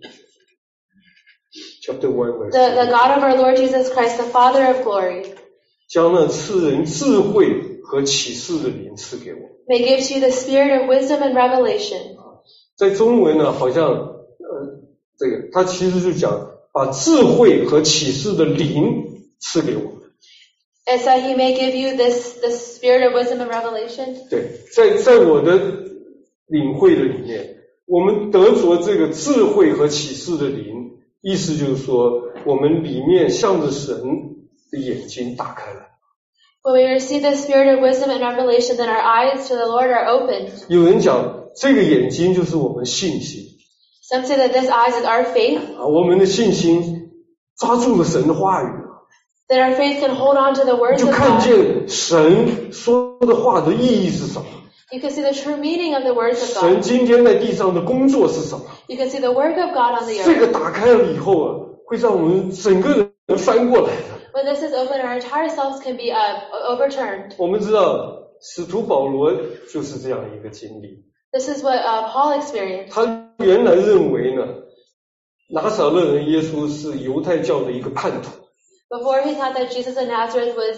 ，Chapter 1 verse the God of our Lord Jesus Christ, the Father of glory, 将那赐人智慧和启示的灵赐给我。 may give to you the spirit of wisdom and revelation. 在中文呢，好像这个他其实就讲把智慧和启示的灵赐给我们。 It's that He may give you the spirit of wisdom and revelation. 对，在我的领会的里面，我们得着这个智慧和启示的灵，意思就是说，我们里面向着神的眼睛打开了。 When we receive the spirit of wisdom and revelation, then our eyes to the Lord are opened. 有人讲，这个眼睛就是我们信心 Some say that this eyes is our faith. 啊，我们的信心抓住了神的话语。 That our faith can hold on to the 你 words 就 of 看 God. 见神说的话的意义是什么， You can see the true meaning of the words of 神 God. 今天在地上的工作是什么。 You can see the work of God on the 这个 earth. 打开了以后啊，会让我们整个人翻过来的。 When this is open, our entire selves can be overturned. 我们知道使徒保罗就是这样一个经历， This is what Paul experienced. 他原来认为呢，拿撒勒人耶稣是犹太教的一个叛徒 Before he thought that Jesus of Nazareth was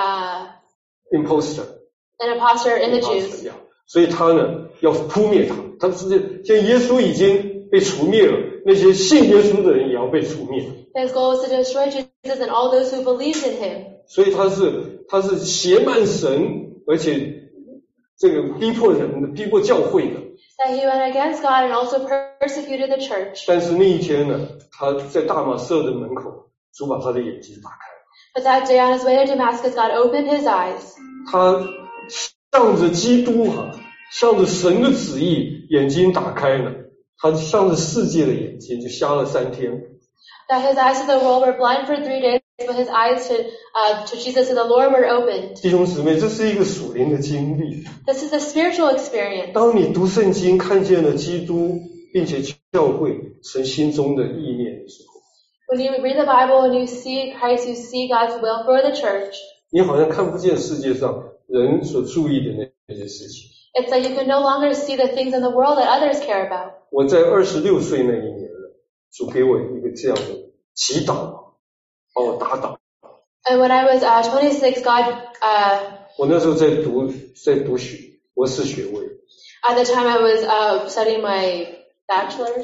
，imposter， an imposter in the Jews. 所以他呢要扑灭他。他现在耶稣已经被除灭了，那些信耶稣的人也要被除灭。 His goal was to destroy Jesus and all those who believed in him. 所以他是胁慢神，而且这个逼迫人的，逼迫教会的。 That he went against God and also persecuted the church. 但是那一天呢，他在大马色的门口，主把他的眼睛打开。 But that day on his way to Damascus, God opened his eyes. 他向着基督向着神的旨意眼睛打开了，他向着世界的眼睛就瞎了3天。 That his eyes to the world were blind for 3 days, but his eyes to Jesus and the Lord were opened. 弟兄姊妹，这是一个属灵的经历。 This is a spiritual experience. 当你读圣经看见了基督，并且教会神心中的意念的时候， When you read the Bible and you see Christ, you see God's will for the church. 你好像看不见世界上人所注意的那些事情。 It's like you can no longer see the things in the world that others care about. 我在26岁那一年了，主给我一个这样的祈祷，把我打倒。 And when I was 26, God, 我那时候在读博士学位， at the time I was studying my bachelor's,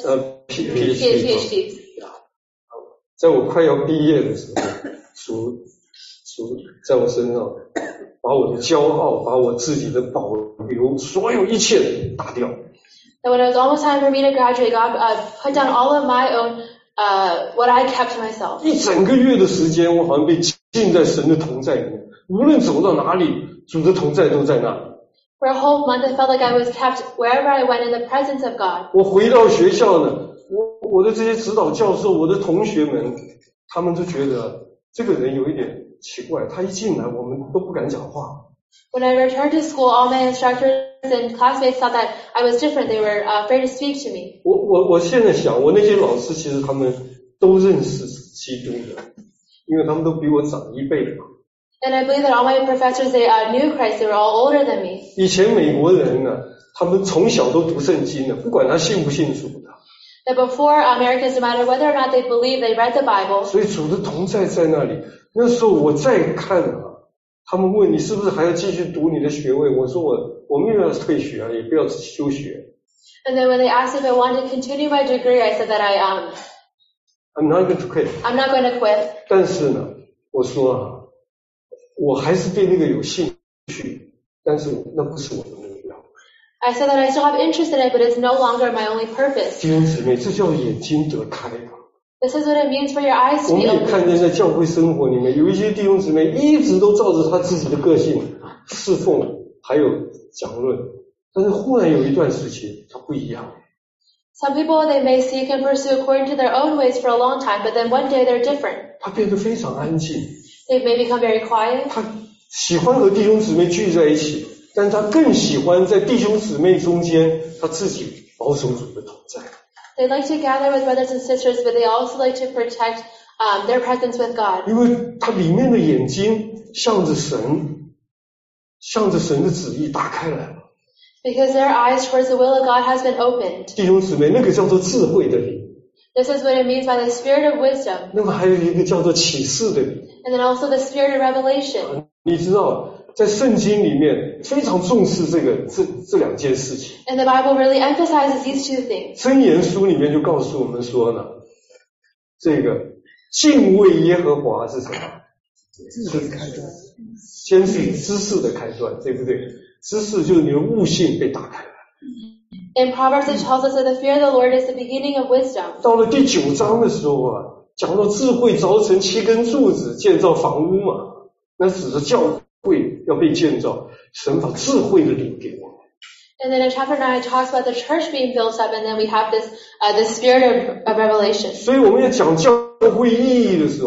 PhD. 在我快要毕业的时候，主在我身上把我的骄傲，把我自己的保留，所有一切打掉。 So when it was almost time for me to graduate, God put down all of my own, what I kept to myself. 一整个月的时间，我好像被浸在神的同在里面，无论走到哪里，主的同在都在那里。 For a whole month, I felt like I was kept wherever I went in the presence of God. 我回到学校呢，我的这些指导教授，我的同学们，他们都觉得这个人有一点奇怪，他一进来我们都不敢讲话。 When I returned to school, all my instructors and classmates thought that I was different. They were afraid to speak to me. 我现在想，我那些老师其实他们都认识基督的，因为他们都比我长1辈嘛。 And I believe that all my professors, they knew Christ. They were all older than me. 以前美国人呢，他们从小都读圣经的，不管他信不信主的。 That before Americans, no matter whether or not they believe, they read the Bible. 所以主的同在在那里。那时候我再看他们问你是不是还要继续读你的学位？我说我没有要退学啊，也不要休学。 And then when they asked if I wanted to continue my degree, I said that I'm not going to quit. I'm not going to quit. 但是呢，我说我还是对那个有兴趣，但是那不是我的目标。 I said that I still have interest in it, but it's no longer my only purpose. 弟兄姊妹，这叫眼睛得开啊！ This is what it means for your eyes 我 to 们 be 也看 open. 见在教会生活里面，有一些弟兄姊妹一直都照着他自己的个性侍奉，还有讲论，但是忽然有一段时期他不一样。 Some people, they may seek and pursue according to their own ways for a long time, but then one day they're different. 他变得非常安静， They may become very quiet. 他喜欢和弟兄姊妹聚在一起，但他更喜欢在弟兄姊妹中间他自己保守主的同在。 They like to gather with brothers and sisters, but they also like to protect their presence with God. 因为他里面的眼睛向着神的旨意打开来了。 Because their eyes towards the will of God has been opened. 弟兄姊妹，那个叫做智慧的灵， This is what it means by the spirit of wisdom. 那么还有一个叫做启示的灵。 And then also the spirit of revelation. 你知道，在圣经里面非常重视这两件事情。 And the Bible really emphasizes these two things. 箴言书里面就告诉我们说呢，这个敬畏耶和华是什么？先是知识的开端，对不对？知识就是你的悟性被打开了。 In Proverbs it tells us that the fear of the Lord is the beginning of wisdom. 到了第9章的时候讲到智慧凿成7根柱子建造房屋嘛，那指着教会要被建造，神把智慧的灵给我们。 And then in chapter 9 it talks about the church being built up, and then we have this the spirit of revelation. 所以我们要讲教会意义的时候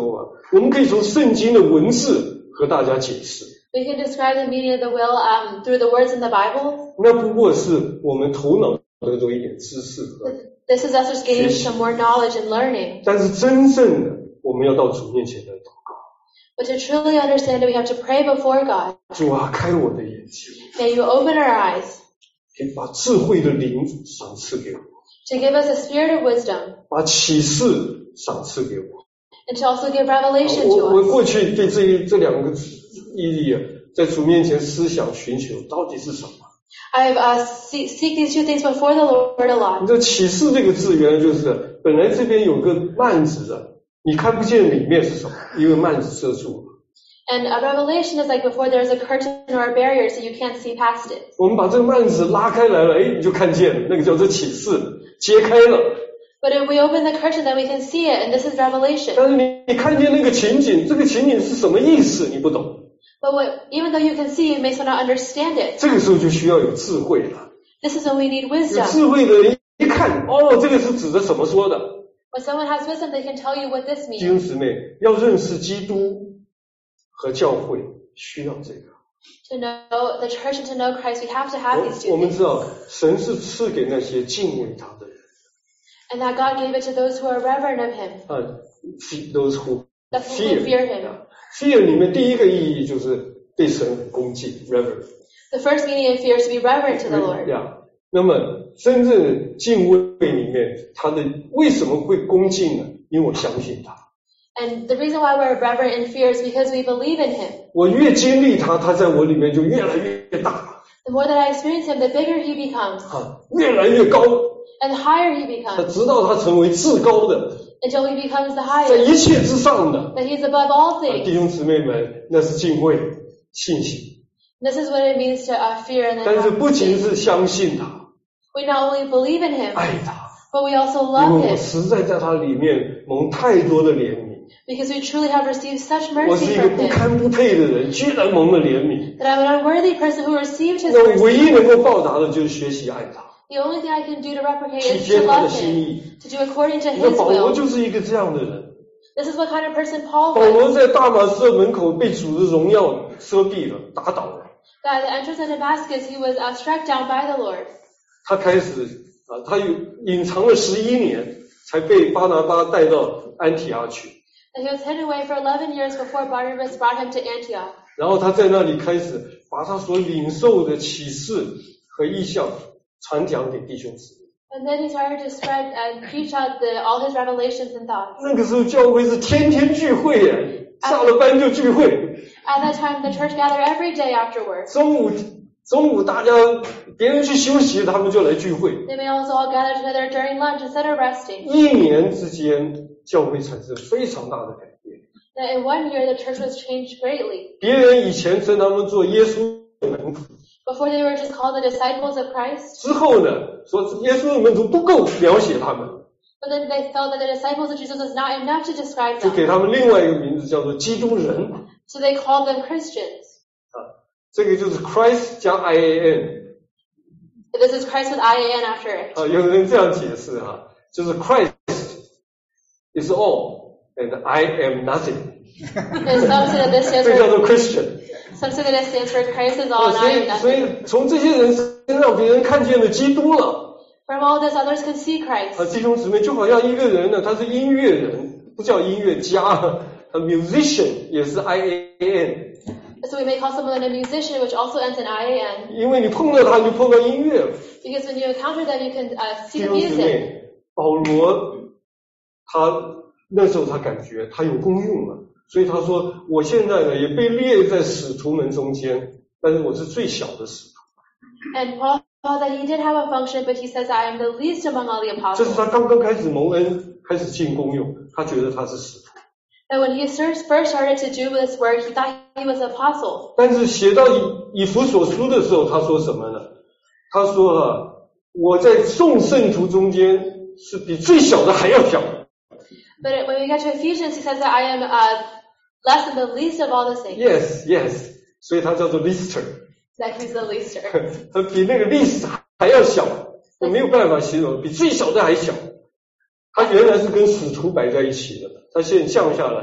我们可以从圣经的文字和大家解释。 We can describe the meaning of the will through the words in the Bible. 那不过是我们头脑得到一点知识和 This is us just gaining some more knowledge and learning. 但是真正的我们要到主面前来祷告。 But to truly understand it, we have to pray before God. 主啊，开我的眼睛， May you open our eyes 把智慧的灵赏赐给我， to give us a spirit of wisdom 把启示赏赐给我。 and to also give revelation to 我 us. 过去对这两个意义啊，在主面前思想寻求到底是什么。 I've seek these two things before the Lord a 你 lot. 这启示这个字原来就是本来这边有个幔子的，你看不见里面是什么，因为幔子遮住了。 And a revelation is like before there's a curtain or a barrier so you can't see past it. 我们把这个幔子拉开来了，你就看见了，那个叫做启示，揭开了。 But if we open the curtain, then we can see it, and this is revelation. 但是你看见那个情景，这个情景是什么意思，你不懂。 But even though you can see, you may still not understand it. 这个时候就需要有智慧了。 This is when we need 有 wisdom. 智慧的人一看，哦，这个是指着什么说的。 When someone has wisdom, they can tell you what this 弟兄 means. 姊妹，要认识基督和教会，需要这个。 To know the church and to know Christ, we have to have these 我 two 们 things. 知道，神是赐给那些敬畏他的人。 And that God gave it to those who are reverent of Him, those who those who fear Him. fear 里面第一个意义就是对神很恭敬 reverent。 The first meaning of fear is to be reverent to the Lord. 那么真正敬畏里面，他的为什么会恭敬呢？因为我相信他。 And the reason why we're reverent in fear is because we believe in Him. 我越经历他，他在我里面就越来越大。 The more that I experience Him, the bigger He becomes, 越来越高。 and the higher He becomes, 直到他成为至高的， until He becomes the 在 highest, 一切之上的。 that He's above all 弟 things. 兄姊妹们，那是敬畏、信心。 This is what it means to fear and 但是 then 不仅 faith. 是相信他， We not only believe in Him, 爱他， but we also 因 love 为我 Him, 实在在他里面蒙太多的怜悯。 because we truly have received such 我是 mercy 一个 from 不 Him, 堪不配的人，居然蒙了怜悯。 that I'm an unworthy person who received His 那我唯 mercy. 一能够报答的就是学习爱他， The only thing I can do to replicate 体 is 贴 to 他的 love 心 Him, 意。 to do according to 那 His 保罗 will. 就是一个这样的人。 This is what kind of person Paul 保 was. 罗在大马士门口被主的荣耀遮蔽了，打倒了。 That at the entrance of Damascus, he was struck down by the Lord. 他开始他有隐藏了11年，才被巴拿巴带到安提阿去。 And he was hidden away for 11 years before Barnabas brought him to Antioch. 然后他在那里开始把他所领受的启示和异象传讲给弟兄姊妹。 And then he started to spread and preach out all his revelations and thoughts. 那个时候教会是天天聚会耶，下了班就聚会。 At that time, the church gathered every day after work. 中午大家别人去休息，他们就来聚会。 They may also all gather together during lunch instead of resting. 1年之间，教会产生非常大的改变。 That in 1 year, the church was changed greatly. 别人以前称他们做耶稣的门徒， Before they were just called the disciples of Christ, 之后呢，说耶稣的门徒不够描写他们， but then they felt that the disciples of Jesus was not enough to describe 就 them. 给他们另外一个名字叫做基督人。 So they called them Christians. 这个就是 Christ 加 IAN。 This is Christ with IAN after it. 有人这样解释就是 Christ is all and I am nothing。 And some say that this stands 这叫做 for Christian。 some say that it stands for Christ is all and I am 所 nothing. 以从这些人身上，别人看见了基督了。 From all this, others can see Christ. 弟兄姊妹，就好像一个人呢，他是音乐人，不叫音乐家，他 musician 也是 IAN。 So we may call someone a musician, which also ends in IAN. 因为你碰到他，你就碰到音乐了。 Because when you encounter them, you can see 弟 the 兄姊 music. 妹，保罗他那时候他感觉他有功用了，所以他说我现在呢也被列在使徒们中间，但是我是最小的使徒。 And Paul thought that he did have a function, but he says, I am the least among all the 这是 apostles. 他刚刚开始蒙恩，开始进功用，他觉得他是使徒。 And when he first started to do this work, he thought he was an apostle. 但是写到以弗所书的时候，他说什么呢？他说我在众圣徒中间是比最小的还要小。 But when we get to Ephesians, he says that I am less than the least of all the saints. Yes， 所以他叫做 lister， That he's the leaster. 他比那个 list 还要小，我没有办法形容，比最小的还小。他原来是跟使徒摆在一起的，他现在降下来，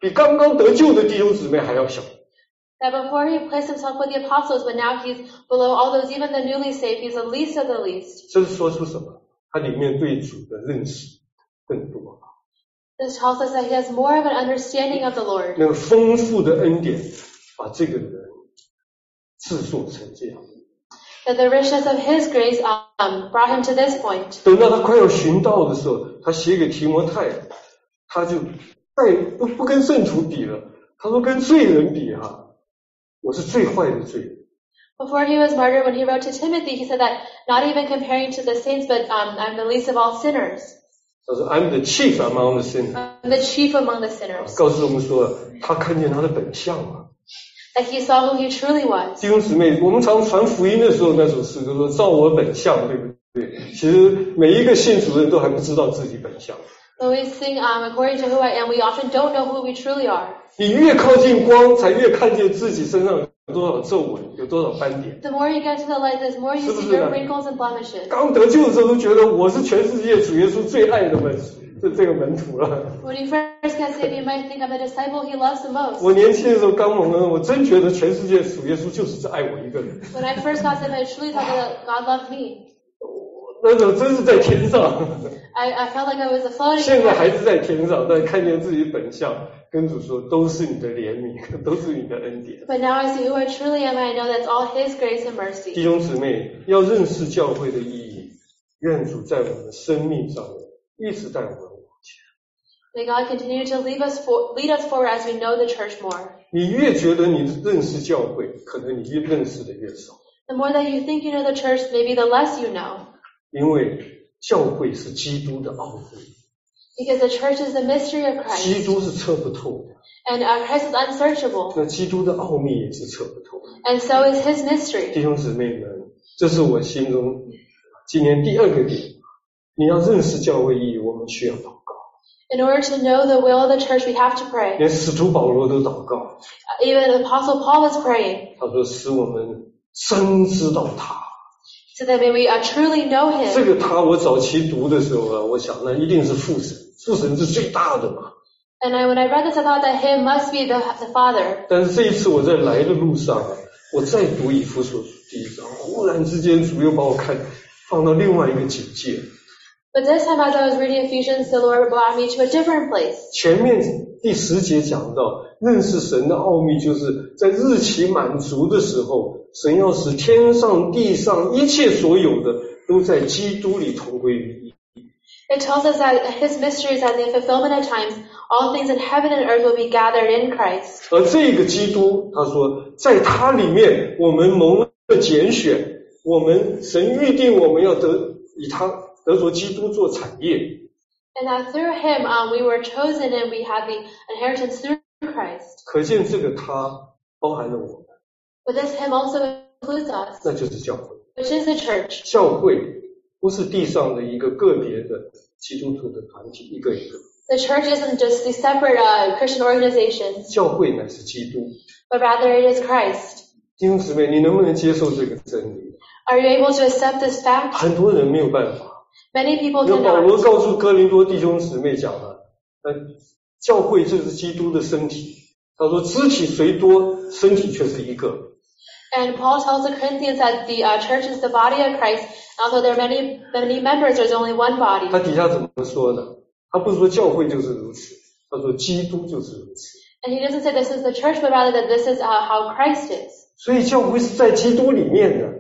比刚刚得救的弟兄姊妹还要小。 That before he placed himself with the apostles, but now he's below all those, even the newly saved, he's the least of the least. 这是说出什么？他里面对主的认识更多。 This tells us that he has more of an understanding of the Lord. 那个丰富的恩典把这个人制作成这样。 That the richness of his grace brought him to this point. 等到他快要殉道的时候，他写给提摩太，他就再不跟圣徒比了，他说跟罪人比我是最坏的罪人。 Before he was martyred, when he wrote to Timothy, he said that not even comparing to the saints, but I'm the least of all sinners. 他说 I'm the chief among the sinners. I'm the chief among the sinners. 告诉我们说，他看见他的本相 That he saw who he truly was. 弟兄姊妹，我们常传福音的时候，那首诗歌说照我本相，对不对？其实每一个信主人都还不知道自己本相。 When we sing according to who I am, we often don't know who we truly are. 你越靠近光，才越看见自己身上有多少皱纹，有多少斑点。 The more you get to the light, the more you see your wrinkles and blemishes. 刚得救的时候都觉得我是全世界主耶稣最爱的这个门徒了。 When you first get saved, you might think I'm the disciple he loves the most. 我年轻的时候刚蒙恩，我真觉得全世界主耶稣就是只爱我一个人。 When I first got saved, I truly thought that God loved me. 那种真是在天上。 I felt like I was floating. 现在还是在天上，但看见自己本相，跟主说都是你的怜悯，都是你的恩典。 But now I see who I truly am, and I know that's all His grace and mercy. 弟兄姊妹，要认识教会的意义，愿主在我们的生命上面一直带我们往前。 May God continue to lead us forward as we know the church more. 你越觉得你认识教会，可能你越认识的越少。 The more that you think you know the church, maybe the less you know. 因为教会是基督的奥秘。 Because the church is the mystery of Christ. 基督是测不透的。 And Christ is unsearchable. 那基督的奥秘也是测不透的。 And so is His mystery. 弟兄姊妹们，这是我心中今年第二个点。你要认识教会意义，我们需要祷告。 In order to know the will of the church, we have to pray. 连使徒保罗都祷告。 Even Apostle Paul was praying. 他说使我们真知道他。 So that may we truly know Him. 这个他我早期读的时候我想那一定是父神，父神是最大的嘛。 And when I read this, I thought that Him must be the Father. 但是这一次我在来的路上我再读以弗所书第1章，忽然之间主又把我放到另外一个境界。 But this time as I was reading Ephesians, the Lord brought me to a different place. 前面第10节讲到，认识神的奥秘，就是在日期满足的时候，神要使天上地上一切所有的都在基督里同归于一。 It tells us that His mysteries at the fulfillment of times, all things in heaven and earth will be gathered in Christ. 而这个基督，他说，在他里面我们蒙了拣选，神预定我们要以他得着基督做产业。 And that through Him we were chosen and we had the inheritance through Christ. 可见这个他包含了我们。 But this Him also includes us. 那就是教会。 Which is the church. 教会不是地上的一个个别的基督徒的团体，一个一个。 The church isn't just the separate Christian organizations. 教会乃是基督。 But rather it is Christ. 弟兄姊妹，你能不能接受这个真理？ Are you able to accept this fact? 很多人没有办法。 Many people 有保罗 cannot. 告诉哥林多弟兄姊妹讲了，教会就是基督的身体。他说肢体虽多，身体却是一个。 And Paul tells the Corinthians that the church is the body of Christ. Although there are many members, there's only one body. 他底下怎么说呢？他不是说教会就是如此，他说基督就是如此。 And he doesn't say this is the church, but rather that this is how Christ is. 所以教会是在基督里面的。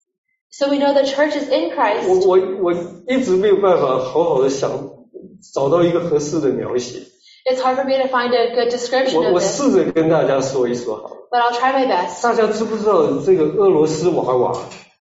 So we know the church is in Christ. 我一直没有办法好好的找到一个合适的描写。 It's hard for me to find a good description of 我 this. 试着跟大家说一说好了。 But I'll try my best. 大家知不知道这个俄罗斯娃娃？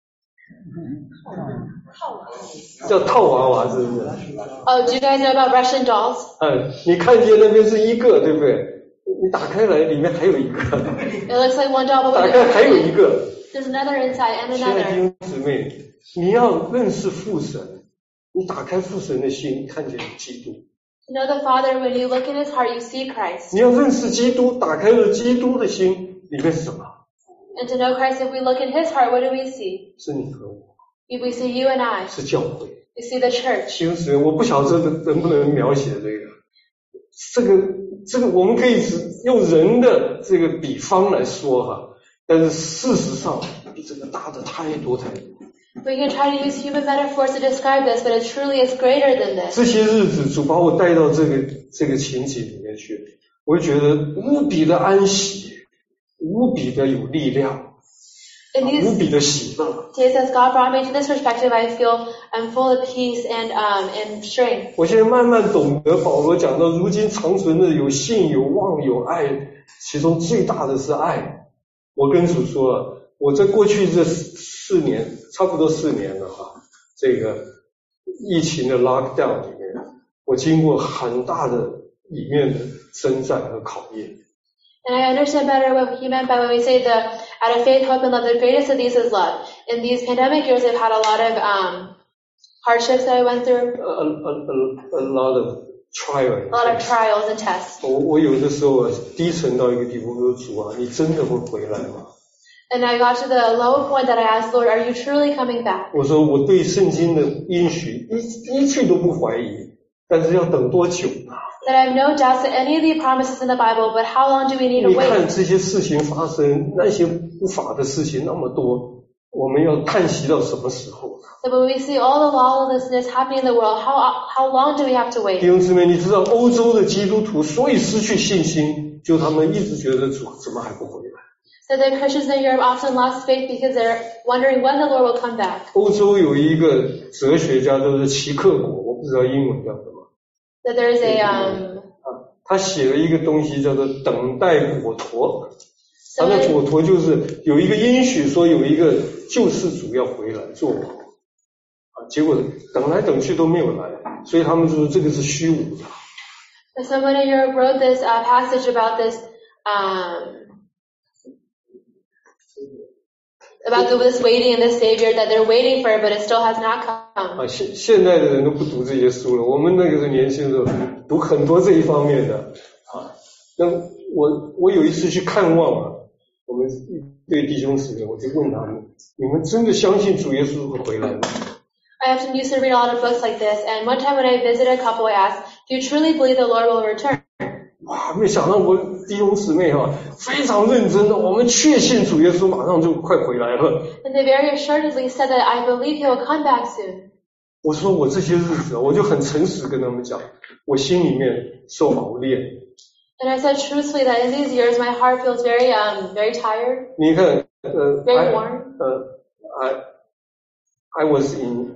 叫套娃娃，是不是？ Oh, do you guys know about Russian dolls? 你看见那边是一个，对不对？你打开来，里面还有一个。 It looks like one doll, but 打开还有一个。 there's another inside and 亲爱的弟 another. 兄姊妹，你要认识父神，你打开父神的心，看见基督。 To know the Father, when you look in His heart, you see Christ. 你要认识基督，打开了基督的心，里面是什么？ And to know Christ, if we look in His heart, what do we see? 是你和我， We see you and I. 是教会。 We see the church. 弟兄姊妹，我不晓得能不能描写这个这个我们可以用人的这个比方来说哈，但是事实上比这个大的太多太多。 We can try to use human metaphors to describe this, but it truly is greater than this. 这些日子主把我带到这个情景里面去，我会觉得无比的安息，无比的有力量，无比的喜乐。 Days as God brought me to this perspective, I feel I'm full of peace and strength. 我现在慢慢懂得保罗讲到，如今长存的有信、有望、有爱，其中最大的是爱。我跟主说了，我在过去这4年，差不多4年了哈，这个疫情的 lockdown 里面，我经过很大的里面的征战和考验。 And I understand better what he meant by when we say out of faith, hope, and love, the greatest of these is love. In these pandemic years, I've had a lot of hardships that I went through. A lot of trials. A lot of trials and tests. 我有的时候啊，低沉到一个地步，我说主啊，你真的会回来吗？ And I got to the low point that I asked, Lord, are you truly coming back? 我说我对圣经的应许一切都不怀疑，但是要等多久呢？ That I have no doubts that any of the promises in the Bible, but how long do we need to 你 wait? 看这些事情发生，那些不法的事情那么多，我们要叹息到什么时候呢？ So when we see all the lawlessness happening in the world, how long do we have to wait? 弟兄姊妹，你知道欧洲的基督徒所以失去信心，就他们一直觉得主怎么还不回来？ So the Christians in Europe often lost faith because they're wondering when the Lord will come back. 欧洲有一个哲学家叫做齐克果，我不知道英文叫什么。 So there's a 他写了一个东西叫做等待果陀。他的果陀就是有一个应许说有一个救世主要回来做王，结果等来等去都没有来，所以他们说这个是虚无的。 Someone in Europe wrote this passage about this this waiting in the Savior, that they're waiting for it, but it still has not come. 现在的人都不读这些书了，我们那个是年轻的时候读很多这一方面的啊。那我有一次去看望啊，我们一对弟兄姊妹，我就问他们：你们真的相信主耶稣会回来吗？ I often used to read a lot of books like this, and one time when I visited a couple, I asked, "Do you truly believe the Lord will return?" 哇，没想到我弟兄姊妹哈非常认真的，我们确信主耶稣马上就快回来了。 And they very assuredly said that I believe he will come back soon. 我说我这些日子我就很诚实跟他们讲，我心里面受熬炼。 And I said truthfully that in these years my heart feels very tired. 你看 very worn. I was in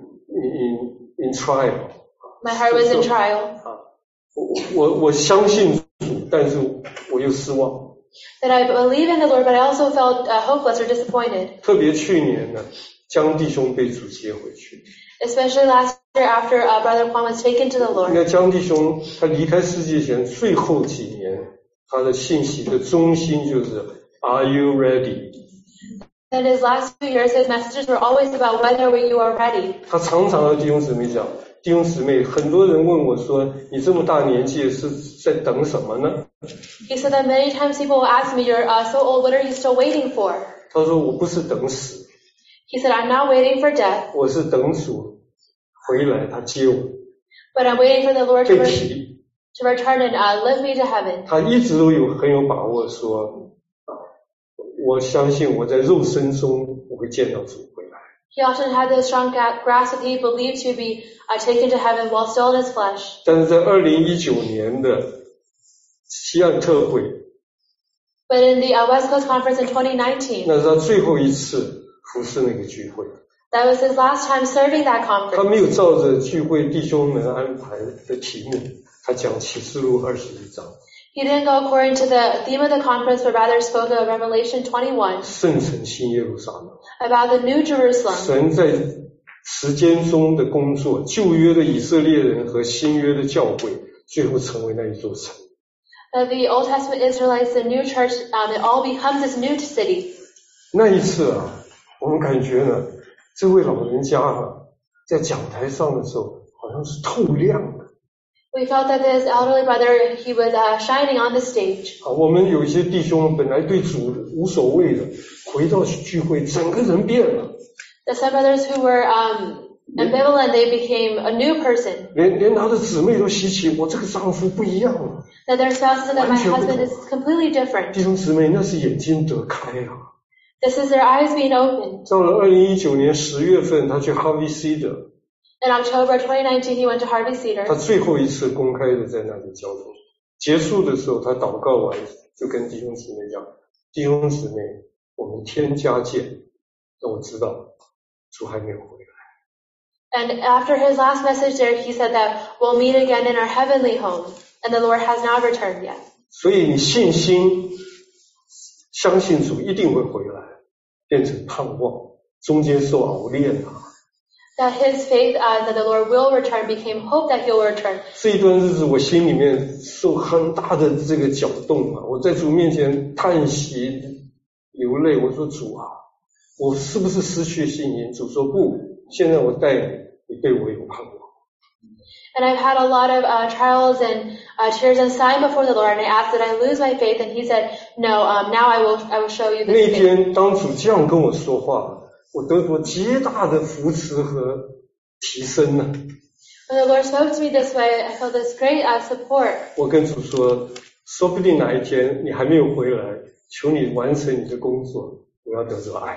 trial. My heart was in trial. 我相信主，但是我又失望。 That I believe in the Lord, but I also felt hopeless or disappointed. 特别去年呢，江弟兄被主接回去。 Especially last year after Brother Quan was taken to the Lord. 那江弟兄他离开世界前最后几年，他的信息的中心就是 Are you ready? In his last few years, his messages were always about whether you are ready. 他常常和弟兄姊妹讲，弟兄姊妹，很多人问我说，你这么大年纪是在等什么呢？ He said that many times people will ask me, "You're so old. What are you still waiting for?" 他说我不是等死。 He said, "I'm not waiting for death." 我是等主回来，他接我。 But I'm waiting for the Lord to 被提。 to return and lift me to heaven. 他一直都很有把握说，我相信我在肉身中我会见到主回来。 He often had this strong grasp that he believed to be taken to heaven while still in his flesh. 但是在2019年的西岸特会， But in the West Coast Conference in 2019, 那是他最后一次服侍那个聚会。 that was his last time serving that 他 conference. 没有照着聚会弟兄们安排的题目，他讲启示录21章。 He didn't go according to the theme of the conference, but rather spoke of Revelation 21, 圣城新耶路撒冷。 about the New Jerusalem. 神在时间中的工作，旧约的以色列人和新约的教会，最后成为那一座城。 The Old Testament Israelites, the new church, it all becomes this new city. 那一次啊，我们感觉呢，这位老人家在讲台上的时候，好像是透亮的。 We felt that this elderly brother, he was shining on the stage. 我们有一些弟兄本来对主无所谓的，回到聚会，整个人变了。 The some brothers who were ambivalent, they became a new person. 连他的姊妹都稀奇，我这个丈夫不一样了。 That their spouses said that my husband is completely different. 弟兄姊妹，那是眼睛得开啊。 This is their eyes being opened. 到了2019年10月份，他去 Harvey Cedar。 In October 2019, he went to Harvey Cedar. 他最后一次公开的在那里交通。结束的时候，他祷告完就跟弟兄姊妹讲：弟兄姊妹，我们天家见。但我知道主还没有回来。 And after his last message there, he said that we'll meet again in our heavenly home, and the Lord has not returned yet. 所以你信心相信主一定会回来，变成盼望，中间受熬炼啊。 That his faith that the Lord will return became hope that he will return. 这一段日子我心里面受很大的这个搅动啊，我在主面前叹息流泪，我说主啊，我是不是失去信心？主说不，现在我带你对我有盼望。 And I've had a lot of trials and tears and sighing before the Lord, and I asked that I lose my faith, and he said, no, now I will show you this faith. 那天当主这样跟我说话，我得到极大的扶持和提升呢。 When the Lord spoke to me this way, I felt this great support. 我跟主说，说不定哪一天你还没有回来，求你完成你的工作，我要得着爱。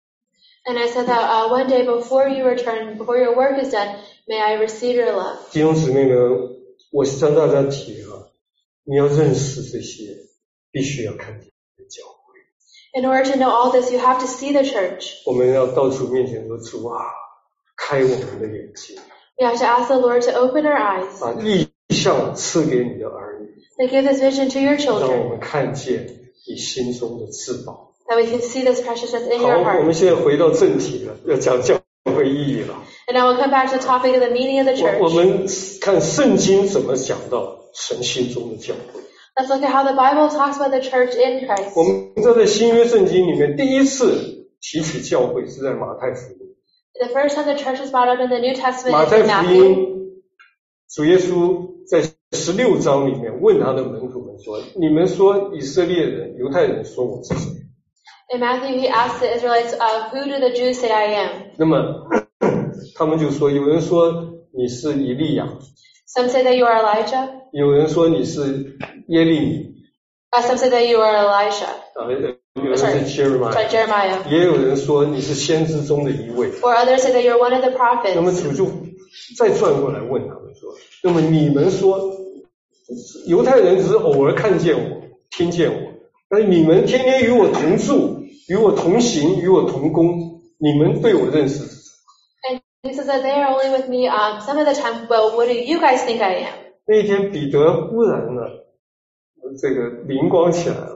And I said that one day before you return, before your work is done, may I receive your love. 弟兄姊妹呢，我向大家提你要认识这些，必须要看见教会。 In order to know all this, you have to see the church. 我们要到主面前说，主啊，开我们的眼睛。 We have to ask the Lord to open our eyes. 把异象赐给你的儿女。 To give this vision to your 让我 children. 们看见你心中的至宝。 That we can see this preciousness in 好， your 我 heart. 们现在回到正题了，要讲教会意义了。 And now we'll come back to the topic of the meaning of the 我 church. 们看圣经怎么讲到神心中的教会。 Let's look at how the Bible talks about the church in Christ. 我们知道在新约圣经里面，第一次提起教会是在马太福音。 The first time the church is brought up in the New Testament 马 is 太 in 福 Matthew. 音，主耶稣在16章里面问他的门徒们说：“你们说以色列人、犹太人说我是谁？” In Matthew, he asked the Israelites, who do the Jews say I am? 那么他们就说，有人说你是以利亚， Some say that you are Elijah. 有人说你是耶利米， Some say that you are Elisha. 有人是 Sorry, Jeremiah. 也有人说你是先知中的一位。 Or others say that you're one of the 那么 prophets. 主就再转过来问他们说，那么你们说犹太人只是偶尔看见我听见我，但是你们天天与我同住，与我同行，与我同工，你们对我认识是什么？ And he says that they are only with me some of the time. Well, what do you guys think I am? 那一天彼得忽然呢这个灵光起来了，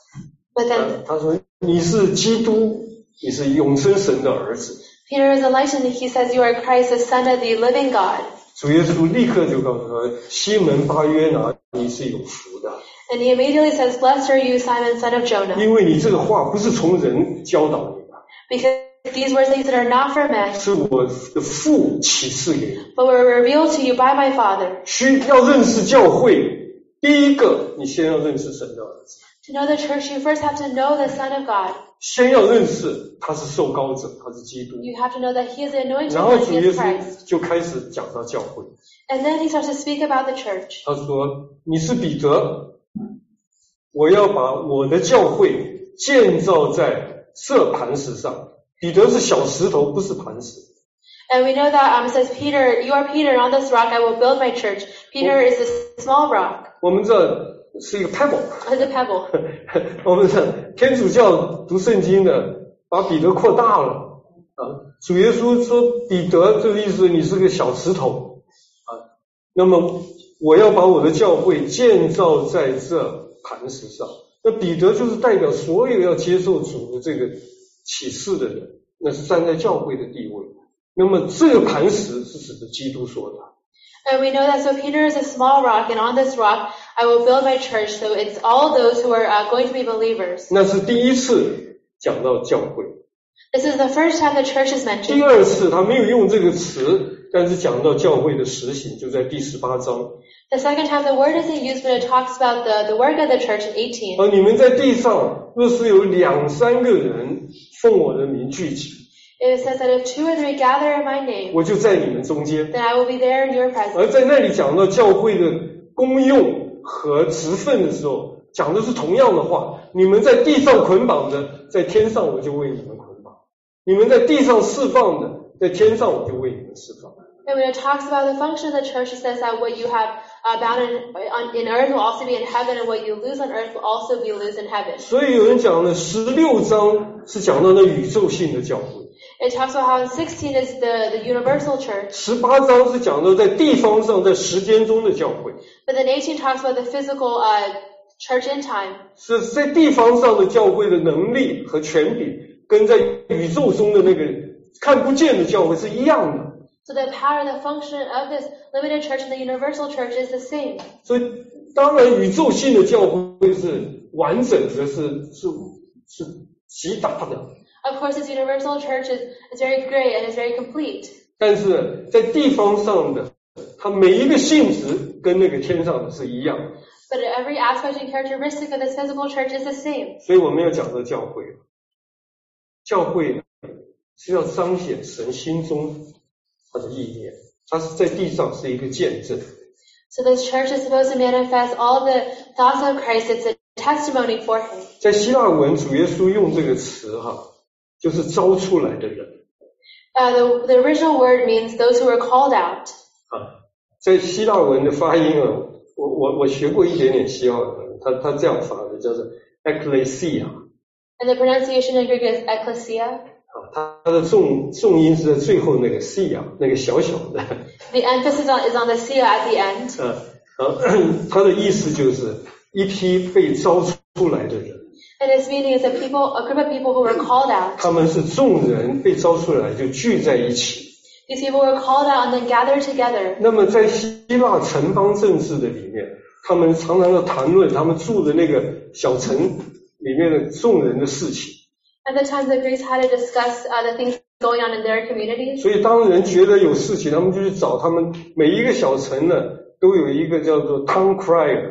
But then 他说你是基督，你是永生神的儿子。 Peter is enlightened. He says you are Christ, the Son of the living God. 主耶稣立刻就告诉他，西门巴约拿，你是有福的， And he immediately says, blessed are you, Simon, son of Jonah. 因为你这个话不是从人教导你的， Because these were things that are not for men, 是我的父启示给你。 but were revealed to you by my Father. 需要认识教会，第一个你先要认识神的儿子， To know the church, you first have to know the Son of God. 先要认识他是受膏者，他是基督。 You have to know that he is the anointed 然后 one, 主 he 耶 is 稣 Christ. 就开始讲到教会， And then he starts to speak about the church. 他说你是彼得，我要把我的教会建造在这磐石上。彼得是小石头，不是磐石。 And we know that it says, Peter, you are Peter, and on this rock I will build my church. Peter is a small rock, 我们这是一个 pebble。 as a pebble. 我们这天主教读圣经的把彼得扩大了啊。主耶稣说彼得这个意思，你是个小石头啊。那么我要把我的教会建造在这磐石上。那彼得就是代表所有要接受主的这个启示的人，那是站在教会的地位。那么这个磐石是指的基督说的。 And we know that, so Peter is a small rock, and on this rock I will build my church. So it's all those who are going to be believers. 那是第一次讲到教会。 This is the first time the church is 第 mentioned. 二次他没有用这个词，但是讲到教会的实行，就在第18章。 The second time the word isn't used, but it talks about the work of the church in 18. 你们在地上若是有2-3个人奉我的名聚集， It says that if 2 or 3 gather in my name, 我就在你们中间。 then I will be there in your 而 presence. 在那里讲到教会的功用和职分的时候，讲的是同样的话，你们在地上捆绑的，在天上我就为你们捆绑；你们在地上释放的，在天上我就为你们释放。 And when it talks about the function of the church, it says that what you have bound in earth will also be in heaven, and what you lose on earth will also be loosed in heaven. 所以有人讲了16章是讲到那宇宙性的教会， It talks about how 16 is the universal church, 18章是讲到在地方上在时间中的教会， but then 18 talks about the physical church in time. 是在地方上的教会的能力和权柄，跟在宇宙中的那个看不见的教会是一样的。 So the power, the function of this limited church and the universal church is the same. 所以当然宇宙性的教会是完整的，是极大的。 Of course, this universal church is very great and is very complete. 但是在地方上的，它每一个性质跟那个天上的是一样的。 But every aspect and characteristic of this physical church is the same. 所以我们要讲到教会，教会是要彰显神心中他的意念，它是在地上是一个见证。 So this church is supposed to manifest all the thoughts of Christ. It's a testimony for him. 在希腊文，主耶稣用这个词就是招出来的人。 The original word means those who were called out. 在希腊文的发音我学过一点点希腊文，他这样发的，叫做 ekklesia。 And the pronunciation in Greek is ekklesia. 它的重音是在最后那个 sia， 那个小小的。 The emphasis is on the sia at the end. 它的意思就是一批被招出来的人。 And its meaning is a group of people who were called out. 他们是众人被招出来就聚在一起。 These people were called out and then gathered together. 那么在希腊城邦政治的里面，他们常常要谈论他们住的那个小城里面的众人的事情。 At the time, the Greeks had to discuss the things going on in their communities. 所以当人觉得有事情，他们就去找他们每一个小城呢，都有一个叫做 town crier。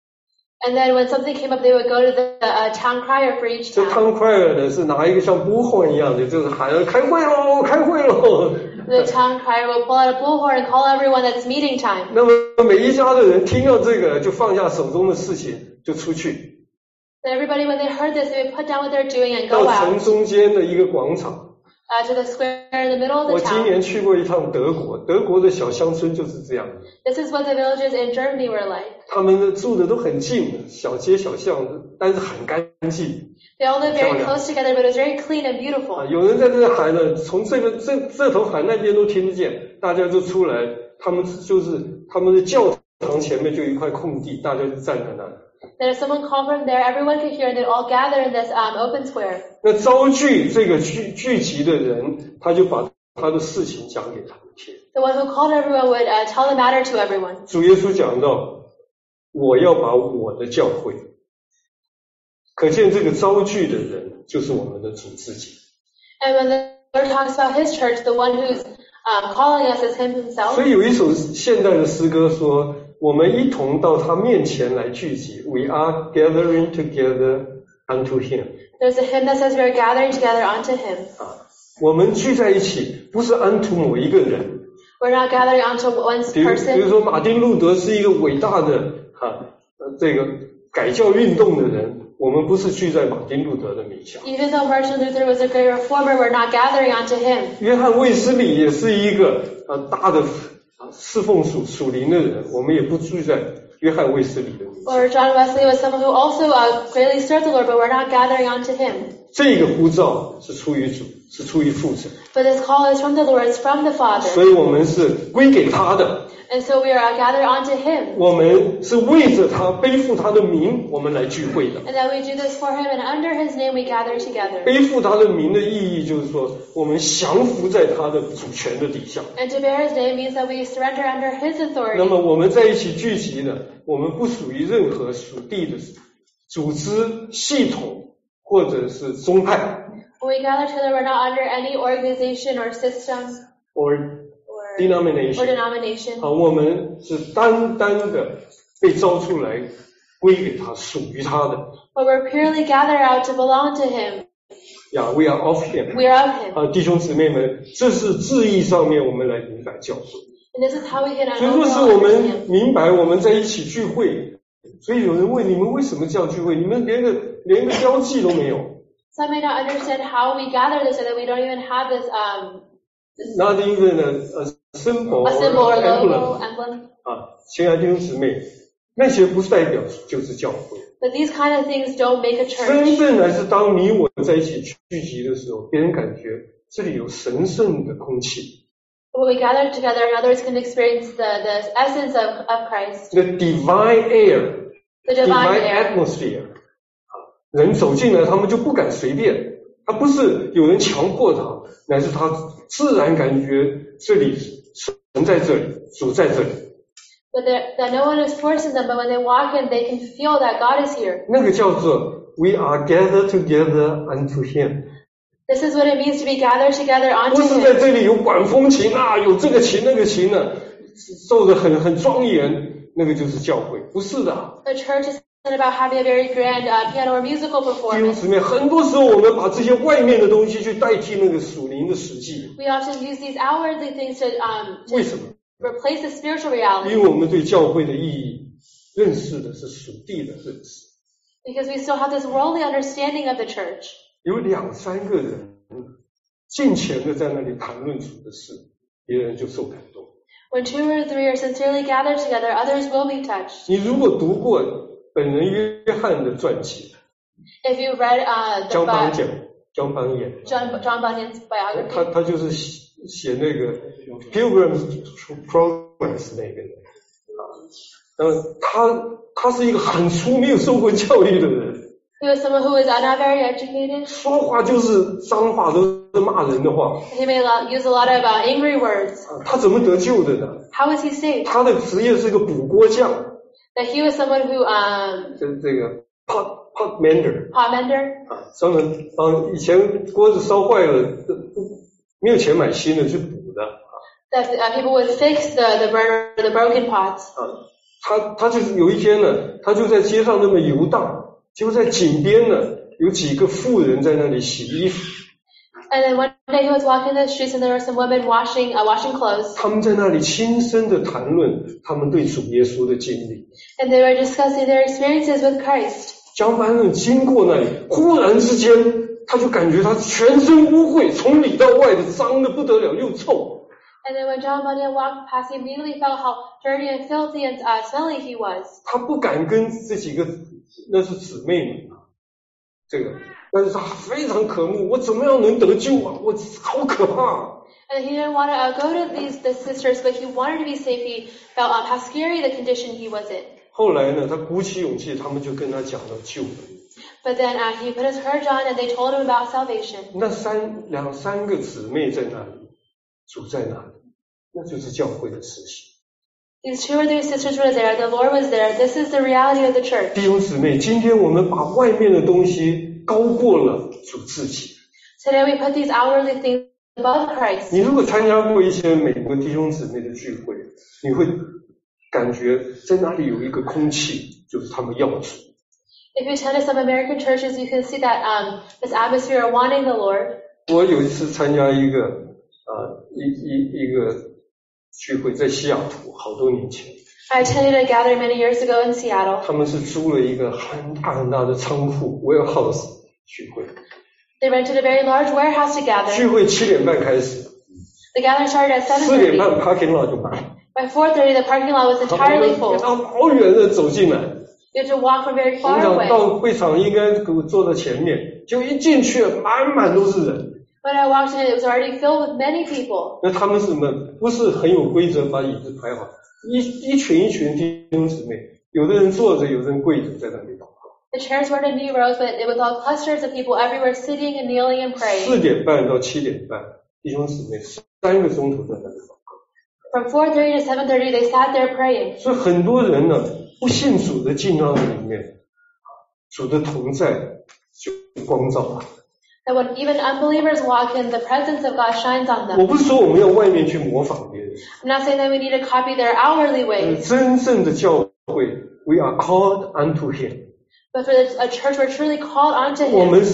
And then when something came up, they would go to the town crier for each 这 town. town crier 呢是拿一个像 bullhorn 一样的，就是喊开会喽，开会喽。 The town crier will pull out a bullhorn and call everyone that it's meeting time. 那么每一家的人听到这个，就放下手中的事情，就出去 So everybody, when they heard this, they would put down what they're doing and 到 go 城 out 中间的一个广场。 to the square in the middle of 我 the 今 town. 年去过一趟德国，德国的小乡村就是这样， This is what the villages in Germany were like. 他们住的都很近的，小街小巷的，但是很干净。 They all lived very close together, but it was very clean and beautiful. 有人在这喊呢，从这头喊那边都听得见，大家就出来，他们的教堂前面就有一块空地，大家就站在那里。 Then if someone called from there, everyone could hear, and they'd all gather in this open square. 那招聚这个聚集的人，他就把他的事情讲给他们听。 The one who called everyone would tell the matter to everyone. 主耶稣讲到，我要把我的教会，可见这个招聚的人就是我们的主自己。 And when the Lord talks about His church, the one who's calling us is Him Himself. 所以有一首现代的诗歌说，我们一同到他面前来聚集 ，We are gathering together unto Him。 There's a hymn that says we are gathering together unto Him. 我们聚在一起，不是unto某一个人。 We're not gathering unto one's 比如 person. 说，马丁路德是一个伟大的这个改教运动的人，我们不是聚在马丁路德的名下。 Even though Martin Luther was a great reformer, we're not gathering unto him. 约翰卫斯理也是一个大的侍奉属灵的人，我们也不聚在约翰卫斯理的名下。 Or John Wesley was someone who also greatly served the Lord, but we're not gathering unto him. 这个呼召是出于主，是出于父神， But this call is from the Lord, it's from the Father. 所以我们是归给他的， And so we are gathered unto him. 我们是为着他背负他的名，我们来聚会的。 And that we do this for him, and under his name we gather together. 背负他的名的意义就是说，我们降服在他的主权的底下。 And to bear his name means that we surrender under his 那么 authority. 我们在一起聚集呢，我们不属于任何属地的组织、系统或者是宗派 When we gather together, we're not under any organization or system or or denomination。 denomination. 我们是单单的被招出来，归给他，属于他的。 But we're purely gathered out to belong to him. Yeah, we are of him. We are of him. 弟兄姊妹们，这是字义上面我们来明白教会。 And this is how we can 所以若是 overall 我们 understand. 明白我们在一起聚会，所以有人问你们为什么叫聚会？你们连个标记都没有。 Some may not understand how we gather this, and that we don't even have this Not even a symbol a symbol or emblem. logo, emblem. 亲爱的弟兄姊妹，那些不是代表就是教会。 But these kind of things don't make a 真 church. 正还是当你我在一起聚集的时候，别人感觉这里有神圣的空气。 When we gather together, others can experience the essence of Christ, The divine air, the divine air. atmosphere. 人走进来，他们就不敢随便，他不是有人强迫他，乃是他自然感觉这里神在这里，主在这里。 But that no one is forcing them, but when they walk in, they can feel that God is here. 那个叫做 We are gathered together unto Him. This is what it means to be gathered together 不 onto 是在 Him. 这里有管风琴啊，有这个琴那个琴的，奏得很庄严，那个就是教会，不是的。 The church isn't about having a very grand piano or musical 弟兄 performance. 姊妹，很多时候我们把这些外面的东西去代替那个属灵的实际， We often use these outwardly things to 为什么？ replace the spiritual reality, 因为我们对教会的意义认识的是属地的认识。 because we still have this worldly understanding of the church. 有2-3个人尽前的在那里谈论主的事，别人就受感动。 When 2 or 3 are sincerely gathered together, others will be touched. 你如果读过本人约翰的传记， If you read 交邦 the 讲交邦演， John Bunyan's biography, 他就是写那个 Pilgrim's Progress 那个人，他是一个很粗没有受过教育的人， he was someone who was not very educated. 说话就是脏话，都是骂人的话， He may use a lot of angry words. 他怎么得救的呢？ How was he saved? 他的职业是个补锅匠， That he was someone who 这个 pot mender。 pot mender. 专门帮以前锅子烧坏了，没有钱买新的去补的。 That people would fix the broken pots. 他就是有一天呢，他就在街上那么游荡，就在井边呢，有几个妇人在那里洗衣服。 And then one day he was walking the streets and there were some women washing clothes. 他们在那里轻声的谈论他们对主耶稣的经历。 And they were discussing their experiences with Christ. 江班人经过那里，忽然之间，他就感觉他全身污秽，从里到外的脏的不得了，又臭。 And then when John Bunyan walked past, he immediately felt how dirty and filthy and smelly he was. 他不敢跟这几个那是姊妹们这个，但是他非常渴慕，我怎么样能得救啊？我好可怕。 And he didn't want to go to the sisters, but he wanted to be safe. He felt how scary the condition he was in. 后来呢，他鼓起勇气，他们就跟他讲到救恩。 But then he put his courage on and they told him about salvation. 那2-3个姊妹在那里，主在那里，那就是教会的实行。 These 2 or 3 sisters were there. The Lord was there. This is the reality of the church. 弟兄姊妹，今天我们把外面的东西高过了主自己。 Today we put these outwardly things above Christ. 你如果参加过一些美国弟兄姊妹的聚会，你会感觉在那里有一个空气，就是他们要主。 If you attend some American churches, you can see that this atmosphere of wanting the Lord. 我有一次参加一个一个聚会，在西雅图，好多年前。 I attended a gathering many years ago in Seattle. 他们是租了一个很大的仓库 warehouse 聚会。 They rented a very large warehouse to 聚 gather. 会7点半开始， The gathering started at 4点半 7:30. parking lot 就满。 By 4:30, the parking lot was entirely full. 然后好远的走进来， You have to walk from very 我 far 想 away. 到会场应该给我坐在前面，就一进去满都是人。 When I walked in, it was already filled with many people. 那他们是什么？不是很有规则把椅子排好，一群弟兄姊妹，有的人坐着，有的人跪着在那里祷告。 The chairs weren't in neat rows, but it was all clusters of people everywhere sitting and kneeling and praying. 4点半到7点半，弟兄姊妹3个钟头在那里祷告。 From 4:30 to 7:30, they sat there praying. 所以很多人呢，不信主的进到那里面，主的同在就光照了。 That when even unbelievers walk in, the presence of God shines on 我 them. 不是说我们要外面去模仿别人， I'm not saying that we need to copy their outwardly ways, 真正的教会 ，we are called unto Him。 but for a church, we're truly called onto 我 Him. 们是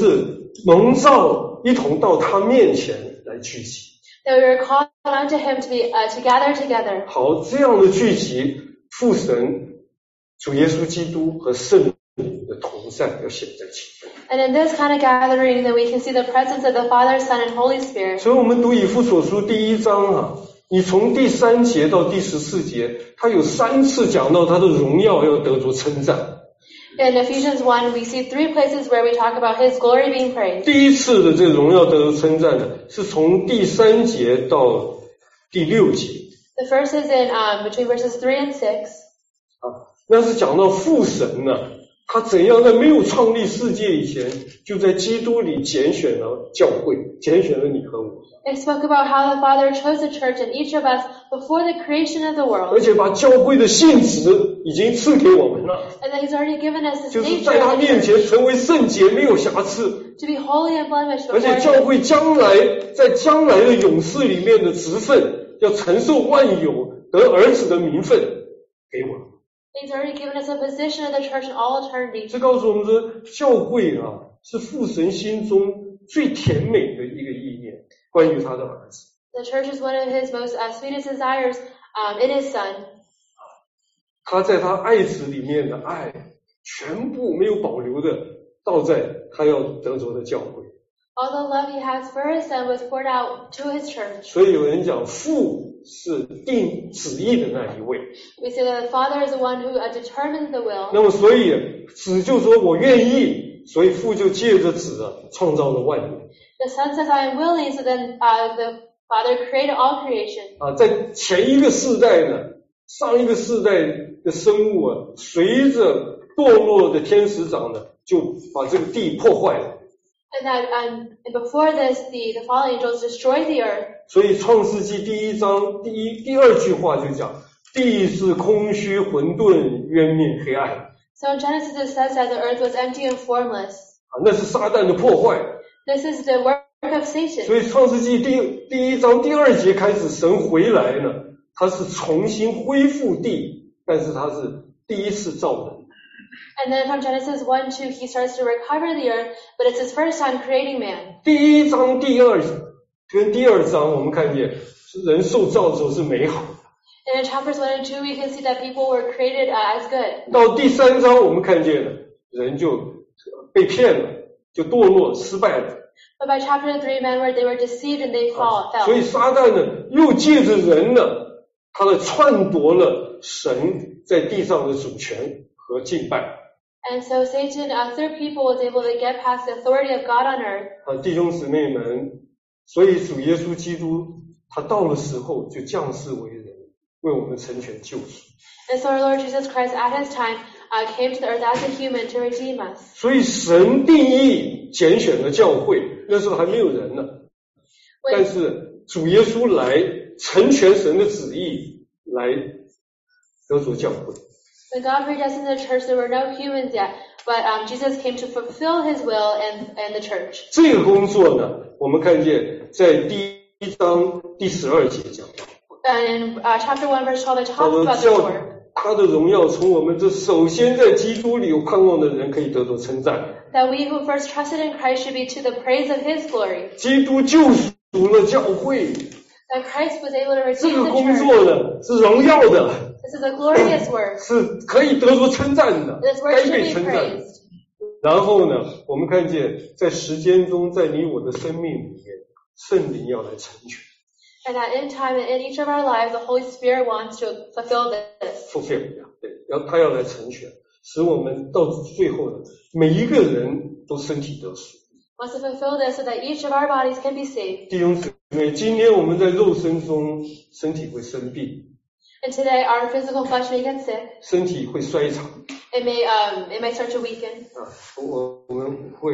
蒙召一同到他面前来聚集。 That we were called unto him to gather together. 好，这样的聚集，父神、主耶稣基督和圣灵的同在要显在其中。 And in this kind of gathering, then we can see the presence of the Father, Son, and Holy Spirit. 所以我们读以弗所书第1章你从第3节到第14节，他有3次讲到他的荣耀要得着称赞。 In Ephesians 1, we see 3 places where we talk about His glory being praised. 第一次的这个荣耀得着称赞呢，是从第3节到第6节。 The first is in between verses 3 and 6. 那是讲到父神呢，他怎样在没有创立世界以前，就在基督里拣选了教会，拣选了你和我。 It spoke about how the Father chose the church and each of us before the creation of the 而 world. 且把教会的性质已经赐给我们了， And that He's already given us this 就是 nature 在他 of the 面 church 前成为圣洁，没有瑕疵。 to be holy and blemished 而 before 且教 Him. 会在将来的勇士里面的职分，要承受万有，得儿子的名分给我们。 He's already given us a position in the church in all eternity. 这告诉我们说，教会是父神心中最甜美的一个意念，关于他的儿子。 The church is one of His most sweetest desires in His Son. 他在他爱子里面的爱，全部没有保留的倒在他要得着的教会。 All the love He has for His Son was poured out to His church. 所以有人讲，父是定旨意的那一位。 We say that the Father is the one who determines the will. 那么所以子就说我愿意，所以父就借着子创造了万有。 The Son says, I am willing, so then the Father created all creation. 在前一个世代呢，上一个世代的生物随着堕落的天使长呢，就把这个地破坏了。 And that and before this, the fallen angels destroyed the earth. 所以创世纪第1章第二句话就讲，地是空虚混沌，渊面黑暗。 So in Genesis it says that the earth was empty and formless. 那是撒旦的破坏。 This is the work of Satan. 所以创世纪第1章第2节开始，神回来呢，他是重新恢复地，但是他是第一次造人。 And then from Genesis 1-2, He starts to recover the earth, but it's His first time creating man. 第1章第2跟第2章，我们看见人受造的时候是美好。 And in chapters 1 and 2, we can see that people were created as good. 到第3章，我们看见了人就被骗了，就堕落失败了。 But by chapter 3, they were deceived and they fell. 所以撒旦呢，又借着人呢，他来篡夺了神在地上的主权和敬拜。 And so Satan, through people, was able to get past the authority of God on earth. 弟兄姊妹们，所以主耶稣基督他到了时候就降世为人，为我们成全救赎。 And so our Lord Jesus Christ at His time came to the earth as a human to redeem us. 所以神定义拣选了教会，那时候还没有人呢。但是主耶稣来成全神的旨意，来得着教会。 When God predestined the church, there were no humans yet, but Jesus came to fulfill His will in the church. 这个工作呢，我们看见在第1章第12节讲到。 And in chapter 1, verse 12, it talks about this work. 他的荣耀从我们这首先在基督里有盼望的人可以得到称赞。 That we who first trusted in Christ should be to the praise of His glory. 基督救赎了教会， That Christ was able to 这 redeem 个 the 工 church. 作呢是荣耀的， This is a glorious work. 是可以得着称赞的， This work 该 should 被 be 称赞。 praised. 然后呢，我们看见在时间中，在你我的生命里面，圣灵要来成全。 And that in time and in each of our lives, the Holy Spirit wants to fulfill this. fulfill 对，他要来成全，使我们到最后呢，每一个人都身体得赎。 Wants to fulfill this so that each of our bodies can be saved. 弟兄姊妹，今天我们在肉身中，身体会生病， And today, our physical flesh may get sick. 身体会衰长。 It may start to weaken. 我们会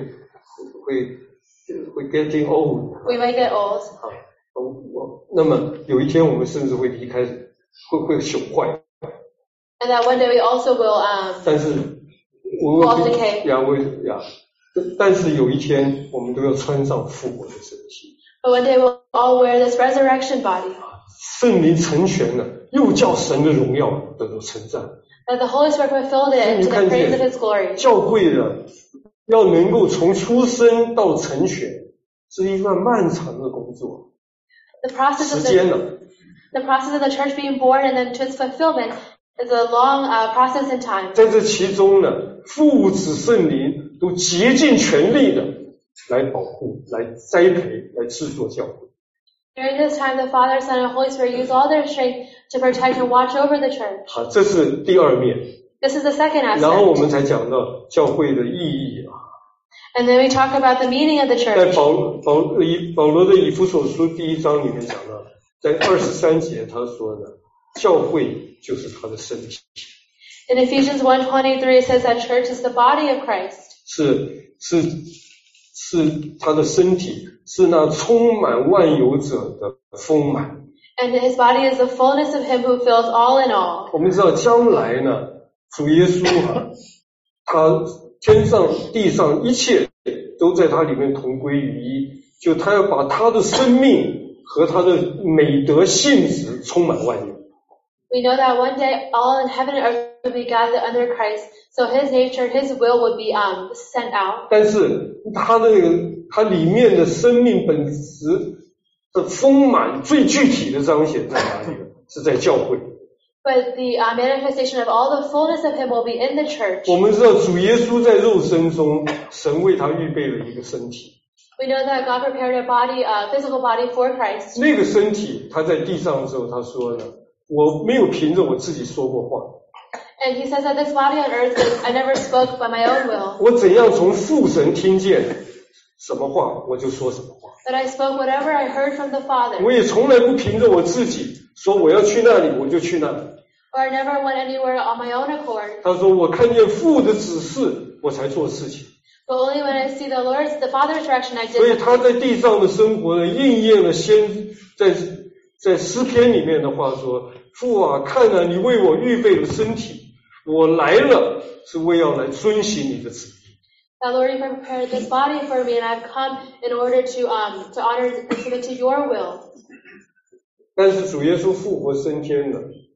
getting old。 We may get old. 那么有一天我们甚至会离开，会朽坏。 And that one day we also will 但是 fall decay. 但是有一天我们都要穿上复活的身体。 But one day we'll all wear this resurrection body. 圣灵成全了，又叫神的荣耀得到称赞。 That the Holy Spirit fulfilled it to the praise of His glory. 教会的要能够从出生到成全，是一段漫长的工作， The process 时 of 间 the, 了。 the process of the church being born and then to its fulfillment is a long process in time. 在这其中呢，父子圣灵都竭尽全力的来保护、来栽培、来制作教会。 During this time, the Father, Son, and Holy Spirit use all their strength to protect and watch over the church. 好，这是第二面。 This is the second 然后我 aspect. 们才讲到教会的意义啊。 And then we talk about the meaning of the 在 church. 保罗的以弗所书第1章里面讲到，在23节他说的，教会就是他的身体， In Ephesians 1:23, it says that church is the body of Christ. 是他的身体，是那充满万有者的丰满。 And his body is the fullness of him who fills all in all. 我们知道将来呢，主耶稣啊，他天上地上一切都在他里面同归于一，就他要把他的生命和他的美德性质充满万有。 We know that one day all in heaven and earth will be gathered under Christ, so his nature, his will would be sent out. 但是他里面的生命本质的丰满最具体的彰显在哪里呢？是在教会。 But the manifestation of all the fullness of him will be in the church. 我们知道主耶稣在肉身中，神为他预备了一个身体， We know that God prepared a body, physical body for Christ. 那个身体他在地上的时候他说呢，我没有凭着我自己说过话， And he says that this body on earth is, I never spoke by my own will, 我怎样从父神听见什么话我就说什么话， but I spoke whatever I heard from the Father. 我也从来不凭着我自己说我要去那里我就去那里。 Or I never went anywhere on my own accord. 他说我看见父的指示我才做事情， But only when I see the Father's direction, I 所以 did 他 something. 在地上的生活呢，应验了在诗篇里面的话说，父啊，看啊，你为我预备了身体，我来了是为要来遵行你的旨意。 That Lord, you prepared this body for me, and I've come in order to honor and submit to your will. 但是主耶稣复活升天了，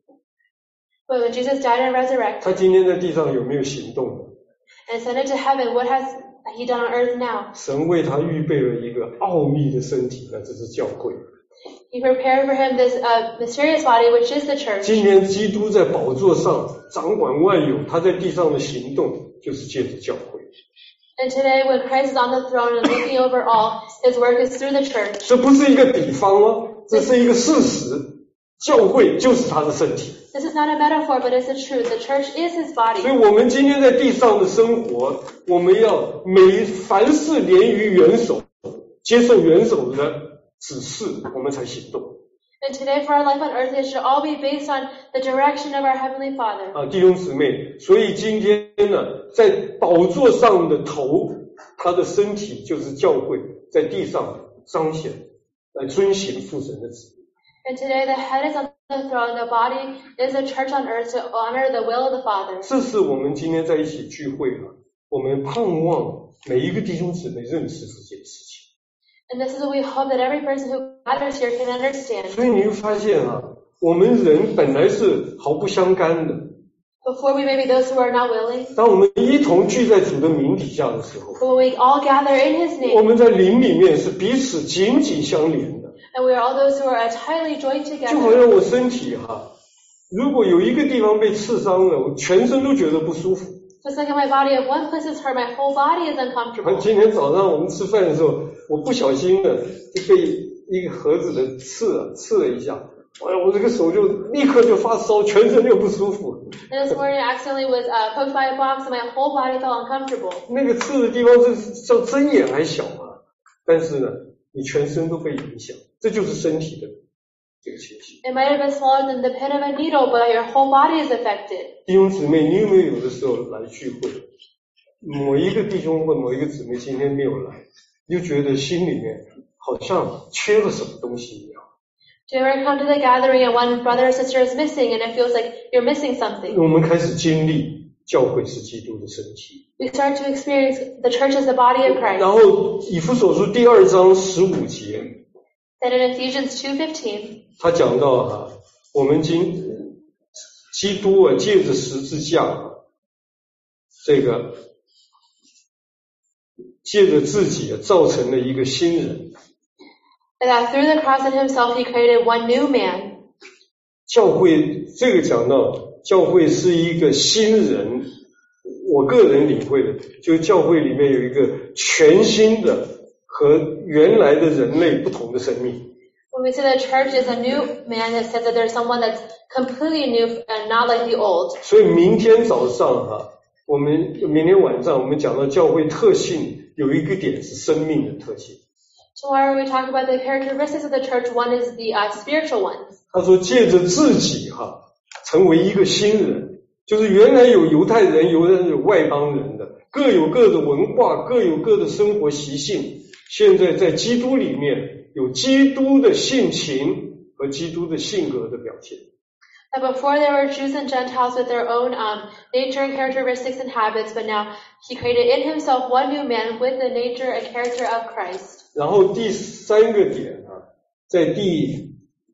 But when Jesus died and resurrected 他今天在地上有没有行动呢？ and ascended to heaven, what has he done on earth now? 神为他预备了一个奥秘的身体，那这是教会。 He prepared for him this mysterious body, which is the church. 今天基督在宝座上掌管万有，他在地上的行动就是借着教会。 And today, when Christ is on the throne and looking over all, his work is through the church. 这不是一个比方哦，这是一个事实。教会就是他的身体。 This is not a metaphor, but it's the truth. The church is his 所以 body. 我们今天在地上的生活，我们要凡事连于元首，接受元首的指示，我们才行动。 And today, for our life on earth, it should all be based on the direction of our Heavenly Father. 啊，弟兄姊妹，所以今天呢，在宝座上的头，他的身体就是教会，在地上彰显，来遵行父神的旨意。 And today, the head is on the throne, the body is the church on earth to honor the will of the Father. 这是我们今天在一起聚会了，我们盼望每一个弟兄姊妹认识这件事情。 And this is what we hope that every person who gathers here can understand. 所以你会发现啊，我们人本来是毫不相干的， Before we may be those who are not willing, 当我们一同聚在主的名底下的时候， but when we all gather in his 我 name, 们在灵里面是彼此紧紧相连的。 and we are all those who are tightly joined 就好 together. 像我身体如果有一个地方被刺伤了，我全身都觉得不舒服。 Just like in my body, if one place is hurt, my whole body is uncomfortable. 今天早上我们吃饭的时候，我不小心的就被一个盒子的刺了一下，哎呀，我这个手就立刻就发烧，全身就不舒服。 And this morning, I accidentally was poked by a box, and my whole body felt uncomfortable. 那个刺的地方是像针眼还小啊，但是呢，你全身都被影响，这就是身体的这个情形。 It might have been smaller than the pin of a needle, but your whole body is affected. 弟兄姊妹，你有没有的时候来聚会，某一个弟兄或某一个姊妹今天没有来，你就觉得心里面好像缺了什么东西一样。 Do you ever come to the gathering and one brother or sister is missing, and it feels like you're missing something? 我们开始经历教会是基督的身体。 We start to experience the church as the body of 然 Christ. 后以弗所书第2章15节， Then in Ephesians 2:15, 他讲到我们基督借着十字架这个借着自己造成了一个新人。 And that through the cross and himself he created one new man. 教会这个讲到教会是一个新人，我个人领会的，就是教会里面有一个全新的和原来的人类不同的生命。 When we say the church is a new man, it says that there's someone that's completely new and not like the old. 所以明天早上我们明天晚上我们讲到教会特性，有一个点是生命的特性。 Tomorrow we talk about the characteristics of the church. One is the spiritual ones. 他说借着自己成为一个新人，就是原来有犹太人，有外邦人的，各有各的文化，各有各的生活习性，现在在基督里面有基督的性情和基督的性格的表现。 That before there were Jews and Gentiles with their own nature and characteristics and habits, but now he created in himself one new man with the nature and character of Christ. 然后第三个点在第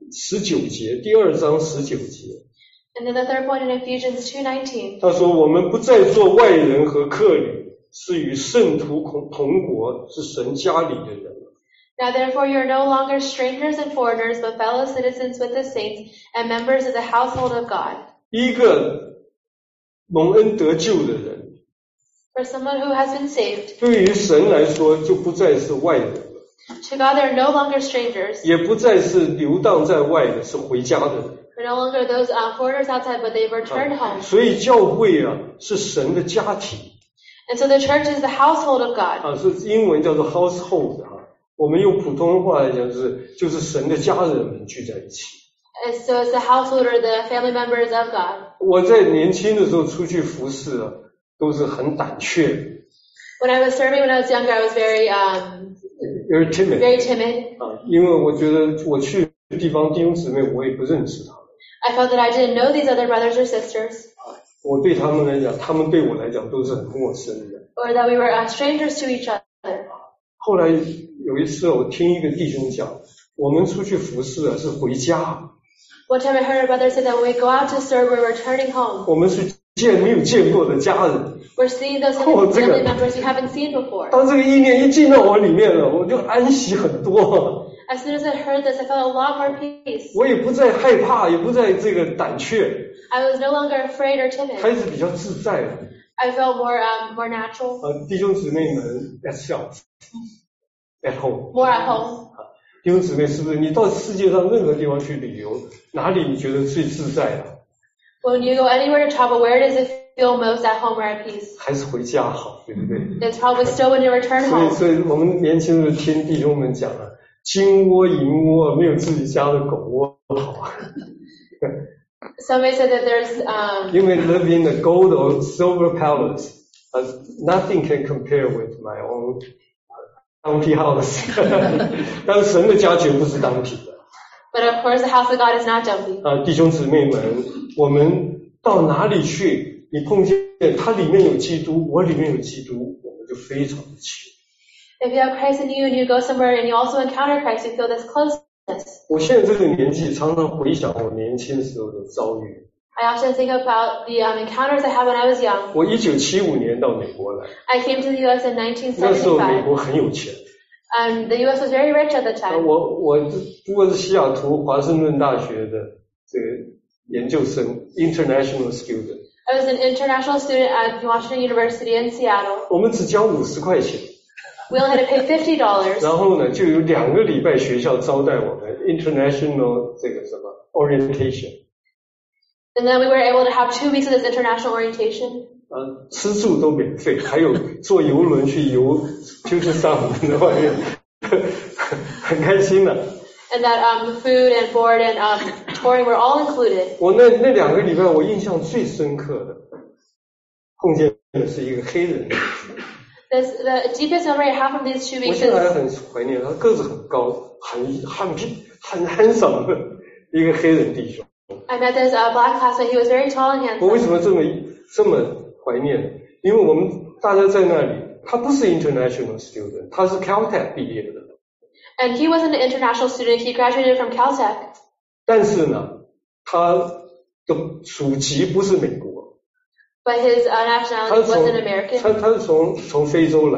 19节，第2章19节。 And then the third point in Ephesians 2:19. 他说我们不再做外人和客旅，是与圣徒同国，是神家里的人。 Now therefore you are no longer strangers and foreigners, but fellow citizens with the saints and members of the household of God. 一个蒙恩得救的人， For someone who has been saved, 对于神来说就不再是外人了， to God they are no longer strangers. 也不再是流荡在外的，是回家的人。 They're no longer those foreigners outside, but they've returned home. 所以教会是神的家庭。 And so the church is the household of God. 是英文叫做 household 我们用普通话来讲就是神的家人们聚在一起。 And so it's the household or the family members of God. 我在年轻的时候出去服侍都是很胆怯。 When I was serving when I was younger, I was very timid. Very timid. 因为我觉得我去的地方弟兄姊妹我也不认识他们。 I felt that I didn't know these other brothers or sisters. 我对他们来讲，他们对我来讲都是很陌生的。 Or that we were strangers to each other. 后来有一次我听一个弟兄讲，我们出去服侍是回家。 One time I heard a brother say that when we go out to serve, we're returning home. 我们是没有见过的家人。 We're seeing those family members we haven't seen before. 当这个意念一进到我里面了，我就安息很多。 As soon as I heard this, I felt a lot more peace. 我也不再害怕，也不再这个胆怯。 I was no longer afraid or timid. 开始比较自在了。 I felt more natural. 弟兄姊妹们 at home, at home. More at home. 弟兄姊妹，是不是你到世界上任何地方去旅游，哪里你觉得最自在 When you go anywhere to travel, where does it feel most at home or at peace? 还是回家好，对不对？ It's probably still when you return home. 所以我们年轻人听弟兄们讲金窝银窝没有自己家的狗窝好。 Somebody said that there's You may live in a gold or silver palace, nothing can compare with my own dumpy house. 但是神的家绝不是dumpy的。 But of course the house of God is not dumpy. 弟兄姊妹们，我们到哪里去，你碰见他里面有基督，我里面有基督，我们就非常的亲。 If you have Christ in you and you go somewhere and you also encounter Christ, you feel this closeness. 我现在这个年纪，常常回想我年轻时候的遭遇。 I often think about the encounters I had when I was young. 我1975年到美国来。 I came to the U.S. in 1975. 那时候美国很有钱。 The U.S. was very rich at the time. 我不过是西雅图华盛顿大学的这个研究生 ，international student. I was an international student at Washington University in Seattle. 我们只交50块钱。 We only had to pay $50. 然后呢，就有2个礼拜学校招待我们 international 这个什么 orientation。 And then we were able to have 2 weeks of this international orientation. 吃住都免费，还有坐游轮去游，就是上我们的外面，很开心的。 And that food and board and touring were all included. 我那2个礼拜，我印象最深刻的，碰见的是一个黑人。 The deepest memory I have from these 2 weeks 我现在还很怀念他，个子很高，很handsome的一个黑人弟兄。 I met this black classmate. He was very tall and handsome. 我为什么这么怀念？因为我们大家在那里，他不是 international student， 他是 Caltech 毕业的。 And he wasn't an international student. He graduated from Caltech. 但是呢，他的属籍不是美国。 But his nationality wasn't American. 他是从非洲来的，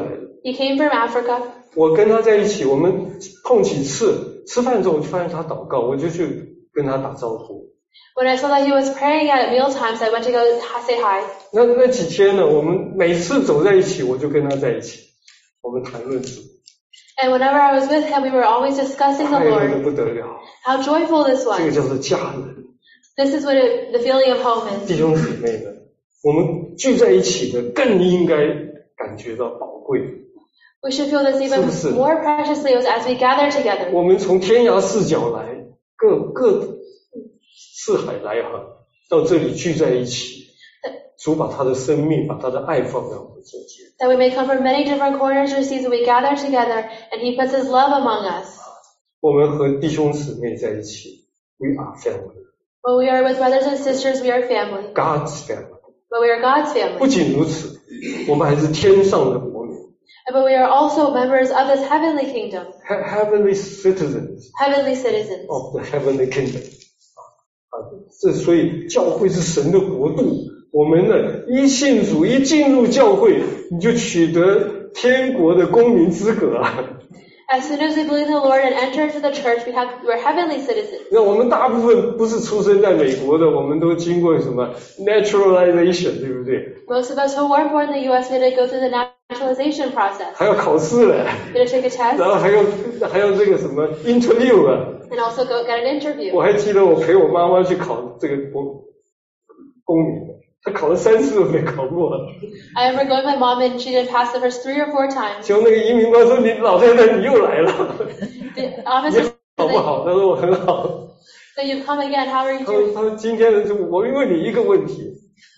He came from Africa. 我跟他在一起，我们碰几次，吃饭之后我就发现他祷告，我就去跟他打招呼。 When I saw that he was praying at meal times, I went to go say hi. 那几天呢，我们每次走在一起，我就跟他在一起，我们谈论主。 And whenever I was with him, we were always discussing the 快乐的 Lord. 不得了， How joyful this 这个 was. 叫做家人。 This is what the feeling of home is. 弟兄姊妹们，我们聚在一起的更应该感觉到宝贵。 We should feel this even more preciously as we gather together. 我们从天涯四角来，各四海来航，到这里聚在一起。主把他的生命，把他的爱放在我们中间。 That we may come from many different corners or seas, we gather together, and He puts His love among us. 我们和弟兄姊妹在一起 ，We are family. When we are with brothers and sisters, we are family. God's family. But we are God's family. 不仅如此，我们还是天上的国民。 But we are also members of this heavenly kingdom. Heavenly citizens. Heavenly citizens. Of the heavenly kingdom. 所以教会是神的国度。我们呢，一信主，一进入教会，你就取得天国的公民资格啊。 As soon as we believe in the Lord and enter into the church, we're heavenly citizens. 那我们大部分不是出生在美国的，我们都经过什么 naturalization， 对不对？ Most of us who were born in the U.S. we had to go through the naturalization process. 还要考试嘞， We had to take a test. 然后还要这个什么 interview 啊。 And also get an interview. 我还记得我陪我妈妈去考这个公民，她考了3次都没考过。 I remember going with my mom and she didn't pass the first 3 or 4 times. 结果那个移民官说：“你老太太，你又来了。” The officer 你好不好？他说我很好。 So you've come again. How are you doing? 他说今天呢，我问你一个问题。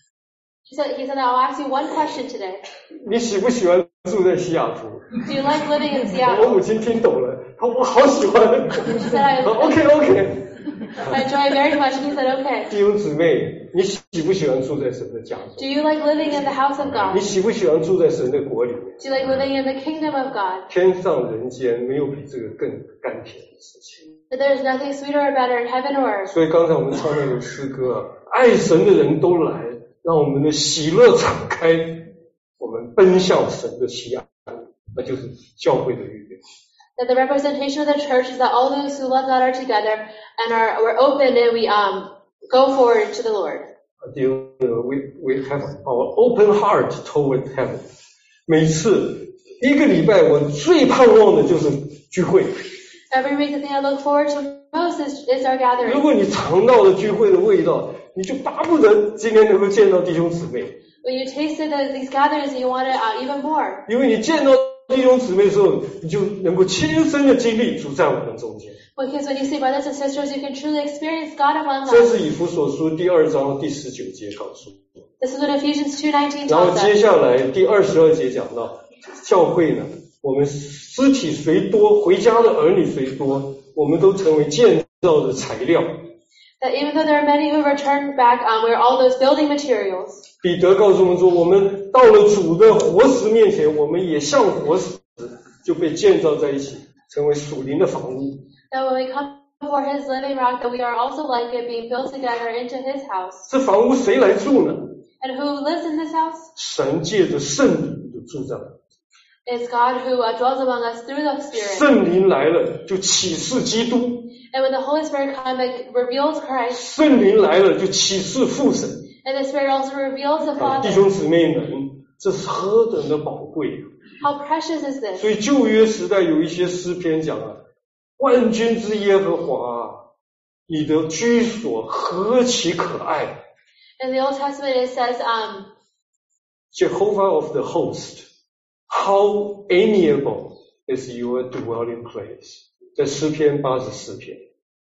He said, I'll ask you one question today. 你喜不喜欢住在西雅图？ Do you like living in 我母 Seattle? 亲听懂了，她说我好喜欢。 She said, I OK。 enjoy it very much. And he said, okay. 弟兄姊妹，你喜不喜欢住在神的家中？ Do you like living in the house of 你 God? 喜不喜欢住在神的国里面？ Do you like living in the kingdom of God? 天上人间没有比这个更甘甜的事情。 That there is nothing sweeter or better in heaven or earth. 所以刚才我们唱那首诗歌啊，爱神的人都来，让我们的喜乐敞开，我们奔向神的喜爱，那就是教会的预备。 That the representation of the church is that all those who love God are together and we're open and we go forward to the Lord. We have our open heart toward heaven. 每次一个礼拜，我最盼望的就是聚会。 Every week, the thing I look forward to most is our 如 gathering. 果你尝到了聚会的味道，你就巴不得今天能够见到弟兄姊妹。 When you tasted these gatherings, you want it even more. 因为你见到弟兄姊妹的时候，你就能够亲身的经历主在我们中间。 Because when you see brothers and sisters, you can truly experience God among 这 us. 是以弗所书第2章第19节告诉我。 This is what Ephesians 2:19 然后 tells 接 us. 下来第22节讲到，教会呢，我们肢体虽多，回家的儿女虽多，我们都成为建造的材料。 That even though there are many who return back, we're all those building materials. 彼得告诉我们说，我们到了主的活石面前，我们也像活石，就被建造在一起，成为属灵的房屋。 That when we come before His living rock, that we are also like it, being built together into His house. 这房屋谁来住呢？ And who lives in this house? 神借着圣灵就住在了。 It's God who dwells among us through the Spirit. 圣灵来了就启示基督， And when the Holy Spirit comes, it reveals Christ. 圣灵来了就启示父神。 And the Spirit also reveals the 弟 Father. 兄姊妹们，这是何等的宝贵啊！ How precious is this? 所以旧约时代有一些诗篇讲啊，万军之耶和华啊，你的居所何其可爱 In the Old Testament, it says, Jehovah of the host, how amiable is your dwelling place. 在诗篇84篇。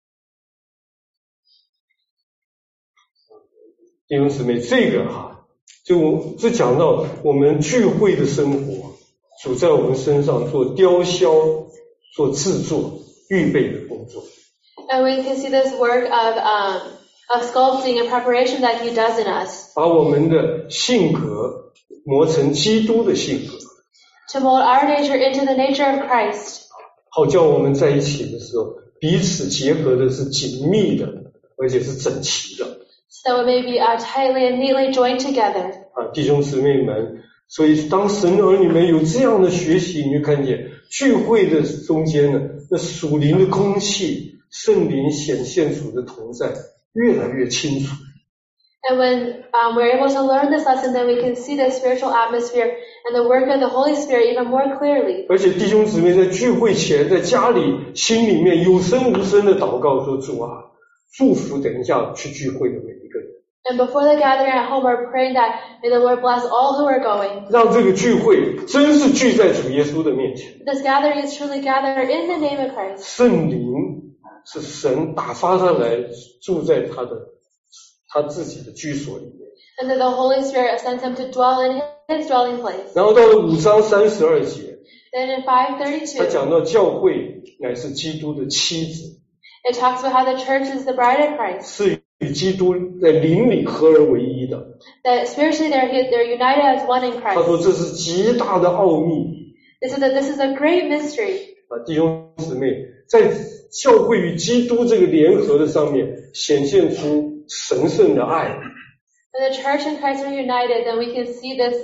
弟兄姊妹，这个就讲到我们聚会的生活，主在我们身上做雕削、做制作、预备的工作。 and we can see this work of sculpting and preparation that He does in us 把我们的性格磨成基督的性格， to mold our nature into the nature of Christ. 好叫我们在一起的时候，彼此结合的是紧密的，而且是整齐的。 So it may be tightly and neatly joined together. 弟兄姊妹们， 所以当神儿女们有这样的学习，你就看见聚会的中间呢，那属灵的空气，圣灵显现主的同在越来越清楚。 And when we're able to learn this lesson, then we can see the spiritual atmosphere and the work of the Holy Spirit even more clearly. 而且弟兄姊妹在聚会前，在家里心里面有声无声的祷告说，主啊，祝福等一下去聚会的每一个人。 And before the gathering at home, we're praying that may the Lord bless all who are going. 让这个聚会真是聚在主耶稣的面前。 This gathering is truly gathered in the name of Christ. 圣灵是神打发他来住在他自己的居所里面。 And that the Holy Spirit sends him to dwell in his dwelling place. 然后到了5章32节， Then in 他 5:32, 讲到教会乃是基督的妻子， it talks about how the church is the bride of Christ. 是与基督在灵里合而为一的。 That spiritually they're united as one in 他 Christ. 说这是极大的奥秘。 This is a great mystery. 弟兄姊妹，在教会与基督这个联合的上面，显现出神圣的爱。 When the church and Christ are united, then we can see this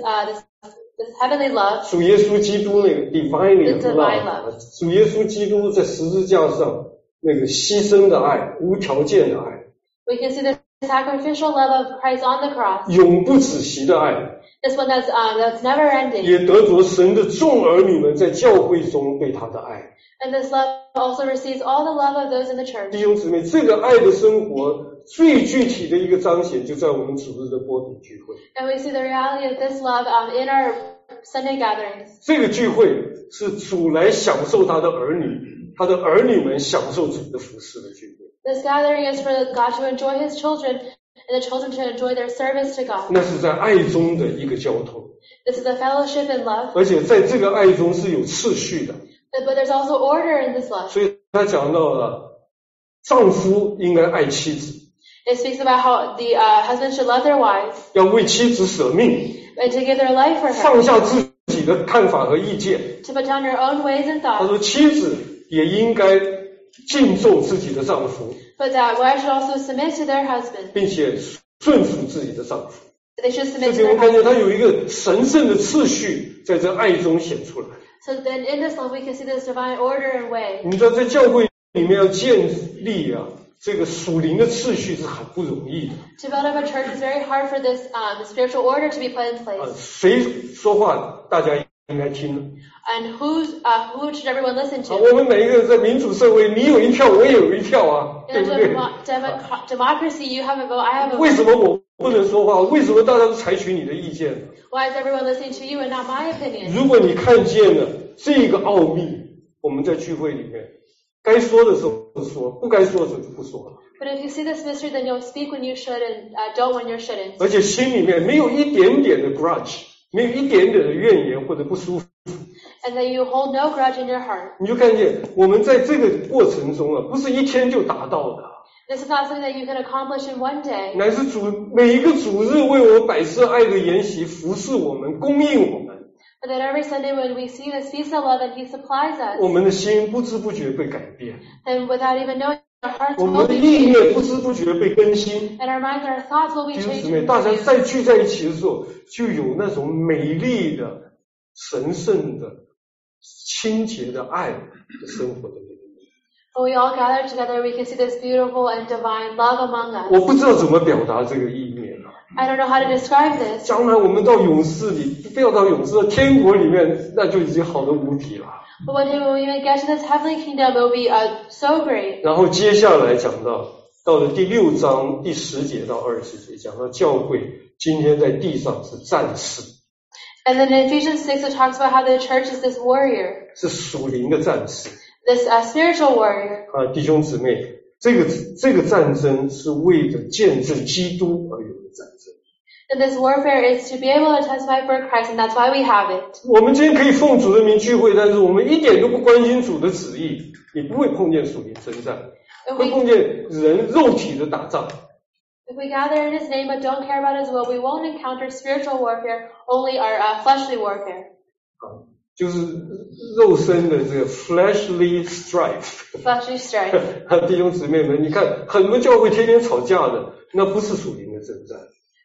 heavenly love. 主耶稣基督那个 divine The divine love. 主耶稣基督在十字架上那个牺牲的爱，无条件的爱， We can see the sacrificial love of Christ on the cross. 永不止息的爱， This one that's never ending. 也得着神的众儿女们在教会中对他的爱。 And this love also receives all the love of those in the church. 弟兄姊妹，这个爱的生活最具体的一个彰显，就在我们主日的波比聚会。 And we see the reality of this love in our Sunday gatherings. 这个聚会是主来享受他的儿女，他的儿女们享受主的服侍的聚会。 This gathering is for God to enjoy His children and the children to enjoy their service to God. 那是在爱中的一个交通， This is a fellowship in love, 而且在这个爱中是有次序的。 but there's also order in this love. 所以他讲到了，丈夫应该爱妻子， It speaks about how the husbands should love their wives 要为妻子舍命， and to give their life for her, 放下自己的看法和意见。 to put down their own ways and 他 thoughts, 说，妻子也应该敬重自己的丈夫， but that wives should also submit to their husband. 并且顺服自己的丈夫。 They should 这 submit 边 to 我 their 看见 husband. 他有一个神圣的次序在这爱中显出来。 So then in this love we can see this divine order and way. 你知道在教会里面要建立这个属灵的次序是很不容易的。 To build up a church is very hard for this spiritual order to be put in place. 谁说话大家应该听的。 And who should everyone listen to? 我们每一个人在民主社会，你有一票，我也有一票啊， In 对不 a 对？ democracy, you have a vote, I have a 为 vote. 什么我不能说话？为什么大家都采取你的意见呢？ Why is everyone listening to you and not my opinion? 如果你看见了这个奥秘，我们在聚会里面该说的时候说，不该说的时候就不说了。 But if you see this mystery, then you'll speak when you should and don't when you shouldn't. 而且心里面没有一点点的 grudge， 没有一点点的怨言或者不舒服。 And that you hold no grudge in your heart. 你就看见我们在这个过程中不是一天就达到的， This is not something that you can accomplish in one day. 乃是每一个主日为我们摆设爱的筵席，服侍我们，供应我们。 But that every Sunday when we see this feast of love and He supplies 我 us, 们的心不知不觉被改变， and without even knowing, our hearts 我 will 们的 be 意 changed. 念不知不觉被更新。 And our minds and our thoughts will be 弟兄 changed. 姊妹， and 大家 renewed. 再聚在一起的时候，就有那种美丽的、神圣的、清洁的爱的生活在这里。 When we all gather together, we can see this beautiful and divine love among us. 我不知道怎么表达这个意念啊。 I don't know how to describe this. 将来我们到勇士里，不要到勇士，到天国里面，那就已经好得无比了。 But one day when we even get to this heavenly kingdom, it will be so great. 然后接下来讲到了第6章第10节到20节，讲到教会今天在地上是战士， And then in Ephesians 6, it talks about how the church is this warrior, 是属灵的战士 this spiritual warrior. 啊，弟兄姊妹，这个战争是为了见证基督而有的战争。 And this warfare is to be able to testify for Christ, and that's why we have it. 我们今天可以奉主的名聚会，但是我们一点都不关心主的旨意，你不会碰见属灵征战， If 会 we, 碰见人肉体的打仗。 if we gather in His name but don't care about His will, we won't encounter spiritual warfare, only our fleshly warfare. 就是肉身的这个 fleshly strife。 Fleshly strife. 弟兄姊妹们，你看很多教会天天吵架的，那不是属灵的征战。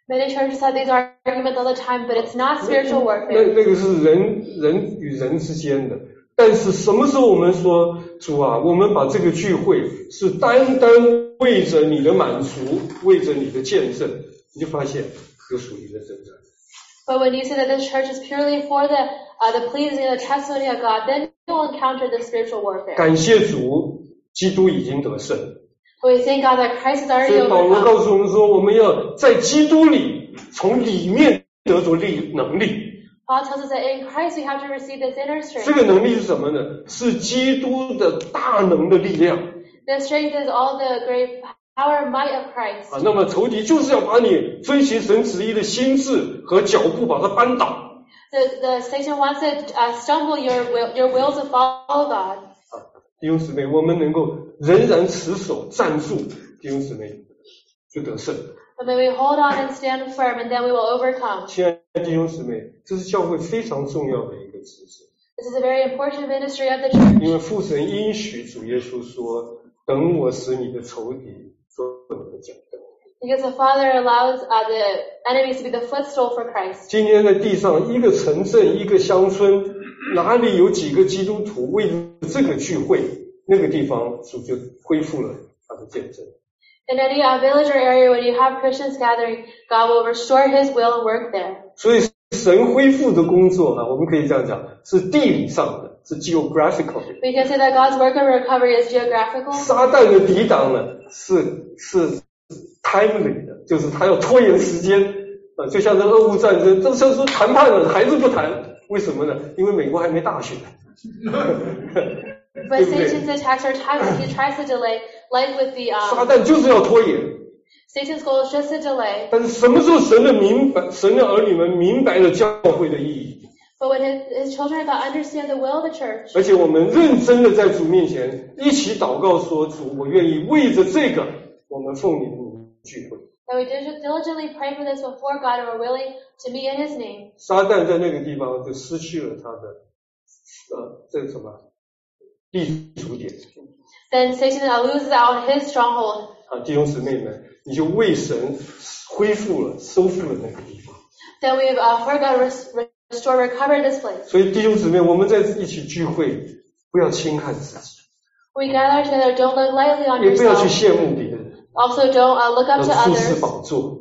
Many churches have these arguments all the time, but it's not spiritual warfare. 那个是人与人之间的。但是什么时候我们说主啊，我们把这个聚会是单单为着你的满足，为着你的见证，你就发现有属灵的征战。 But when you say that this church is purely for the pleasing and the testimony of God, then you will encounter the spiritual warfare. 感谢主，基督已经得胜。 We thank God that Christ is 所 already 以保罗 overcome. 告诉我们说，我们要在基督里从里面得着能力。 Paul tells us that in Christ we have to receive this inner 这 strength. 个能力是什么呢？是基督的大能的力量。 This strength is all the great power and might of Christ. 那么仇敌就是要把你遵行神旨意的心智和脚步把它扳倒。 The Satan wants to stumble your will to follow God. 弟兄姊妹，我们能够仍然持守站住，弟兄姊妹就得胜。 But may we hold on and stand firm, and then we will overcome. 亲爱的弟兄姊妹，这是教会非常重要的一个职责。 This is a very important ministry of the church. 因为父神应许主耶稣说：“等我使你的仇敌做你的脚凳。” Because the Father allows the enemies to be the footstool for Christ. 今天在地上，一个城镇、一个乡村，哪里有几个基督徒为了这个聚会，那个地方主就恢复了他的见证。 In any village or area, when you have Christians gathering, God will restore His will and work there. 所以神恢复的工作呢，我们可以这样讲，是地理上的，是 geographical 的。 We can say that God's work of recovery is geographical. 撒旦的抵挡呢，是 timely 的，就是他要拖延时间。就像这俄乌战争，这像说谈判了还是不谈，为什么呢？因为美国还没大选。 But Satan's attacks are timely. He tries to delay, like with the 撒旦就是要拖延。 Satan's goal is just to delay. 但是什么时候神的儿女们明白了教会的意义？ But when his children got understand the will of the church, 而且我们认真的在主面前一起祷告说：“主，我愿意为着这个，我们奉你的名聚会。” that we diligently pray for this before God and we're willing to meet in His name. 撒旦在那个地方就失去了他的这个什么立足点。 Then Satan loses out on his stronghold. 弟兄姊妹们，你就为神恢复了、收复了那个地方。 Then we've for God restore, recover this place. 所以弟兄姊妹，我们在一起聚会，不要轻看自己， We gather together, don't look lightly on 也不要去 yourself. 羡慕别人， Also don't look up to 出世 others, 宝座。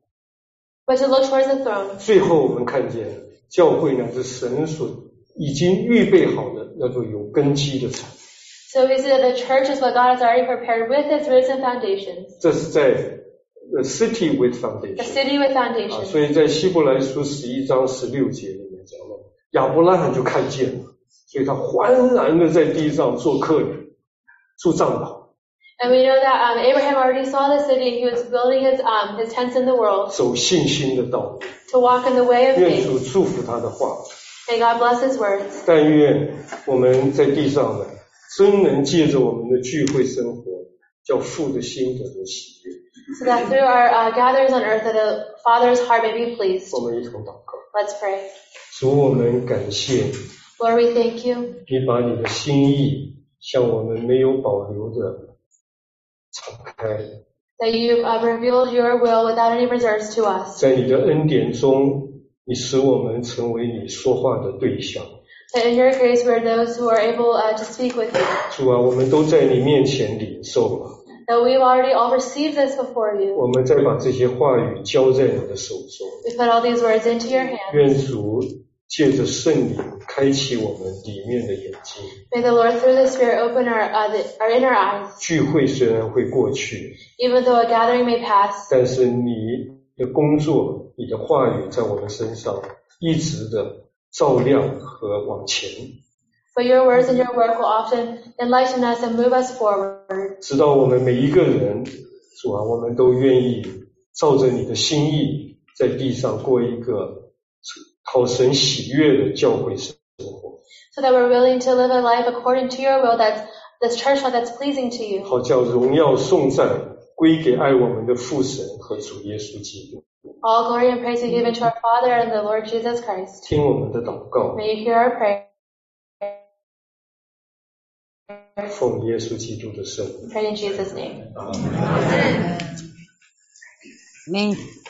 but to look towards the throne. 最后我们看见教会呢是神所已经预备好的那座有根基的城。 So we see that the church is what God has already prepared with its risen foundations. 这是在 the city with A foundation。 city with foundations. 所以在希伯来书11章16节里面讲了，亚伯拉罕就看见了，所以他欢然的在地上做客旅，住帐篷。 And we know that Abraham already saw the city and he was building his tents in the world 走信心的道路， to walk in the way of 愿 faith. 主祝福他的话。 May God bless His words. 但愿我们在地上呢，真能借着我们的聚会生活，叫父的心得的喜悦。 So that through our gatherings on earth, that the Father's heart may be pleased. 我们一同祷告。 Let's pray. 主，我们感谢 Lord, we thank you 你把你的心意向我们没有保留的敞开， that you've revealed your will without any reserves to us. 在你的恩典中，你使我们成为你说话的对象。 That in your grace we are those who are able to speak with you. 主啊，我们都在你面前领受了， That we've already all received this before you. 我们再把这些话语交在你的手中。 We put all these words into your hands. 愿主借着圣灵开启我们里面的眼睛。 May the Lord through the Spirit open our inner eyes. 聚会虽然会过去， Even though a gathering may pass, 但是你的工作、你的话语在我们身上一直的照亮和往前， but your words and your work will often enlighten us and move us forward. 直到我们每一个人，主啊，我们都愿意照着你的心意，在地上过一个讨神喜悦的教会生活， So that we're willing to live a life according to your will, that's this church life that's pleasing to you. 好叫荣耀颂赞归给爱我们的父神和主耶稣基督。 All glory and praise be given to our Father and the Lord Jesus Christ. 听我们的祷告， May you hear our prayer. 奉耶稣基督的圣名。 Pray in Jesus' name. Amen.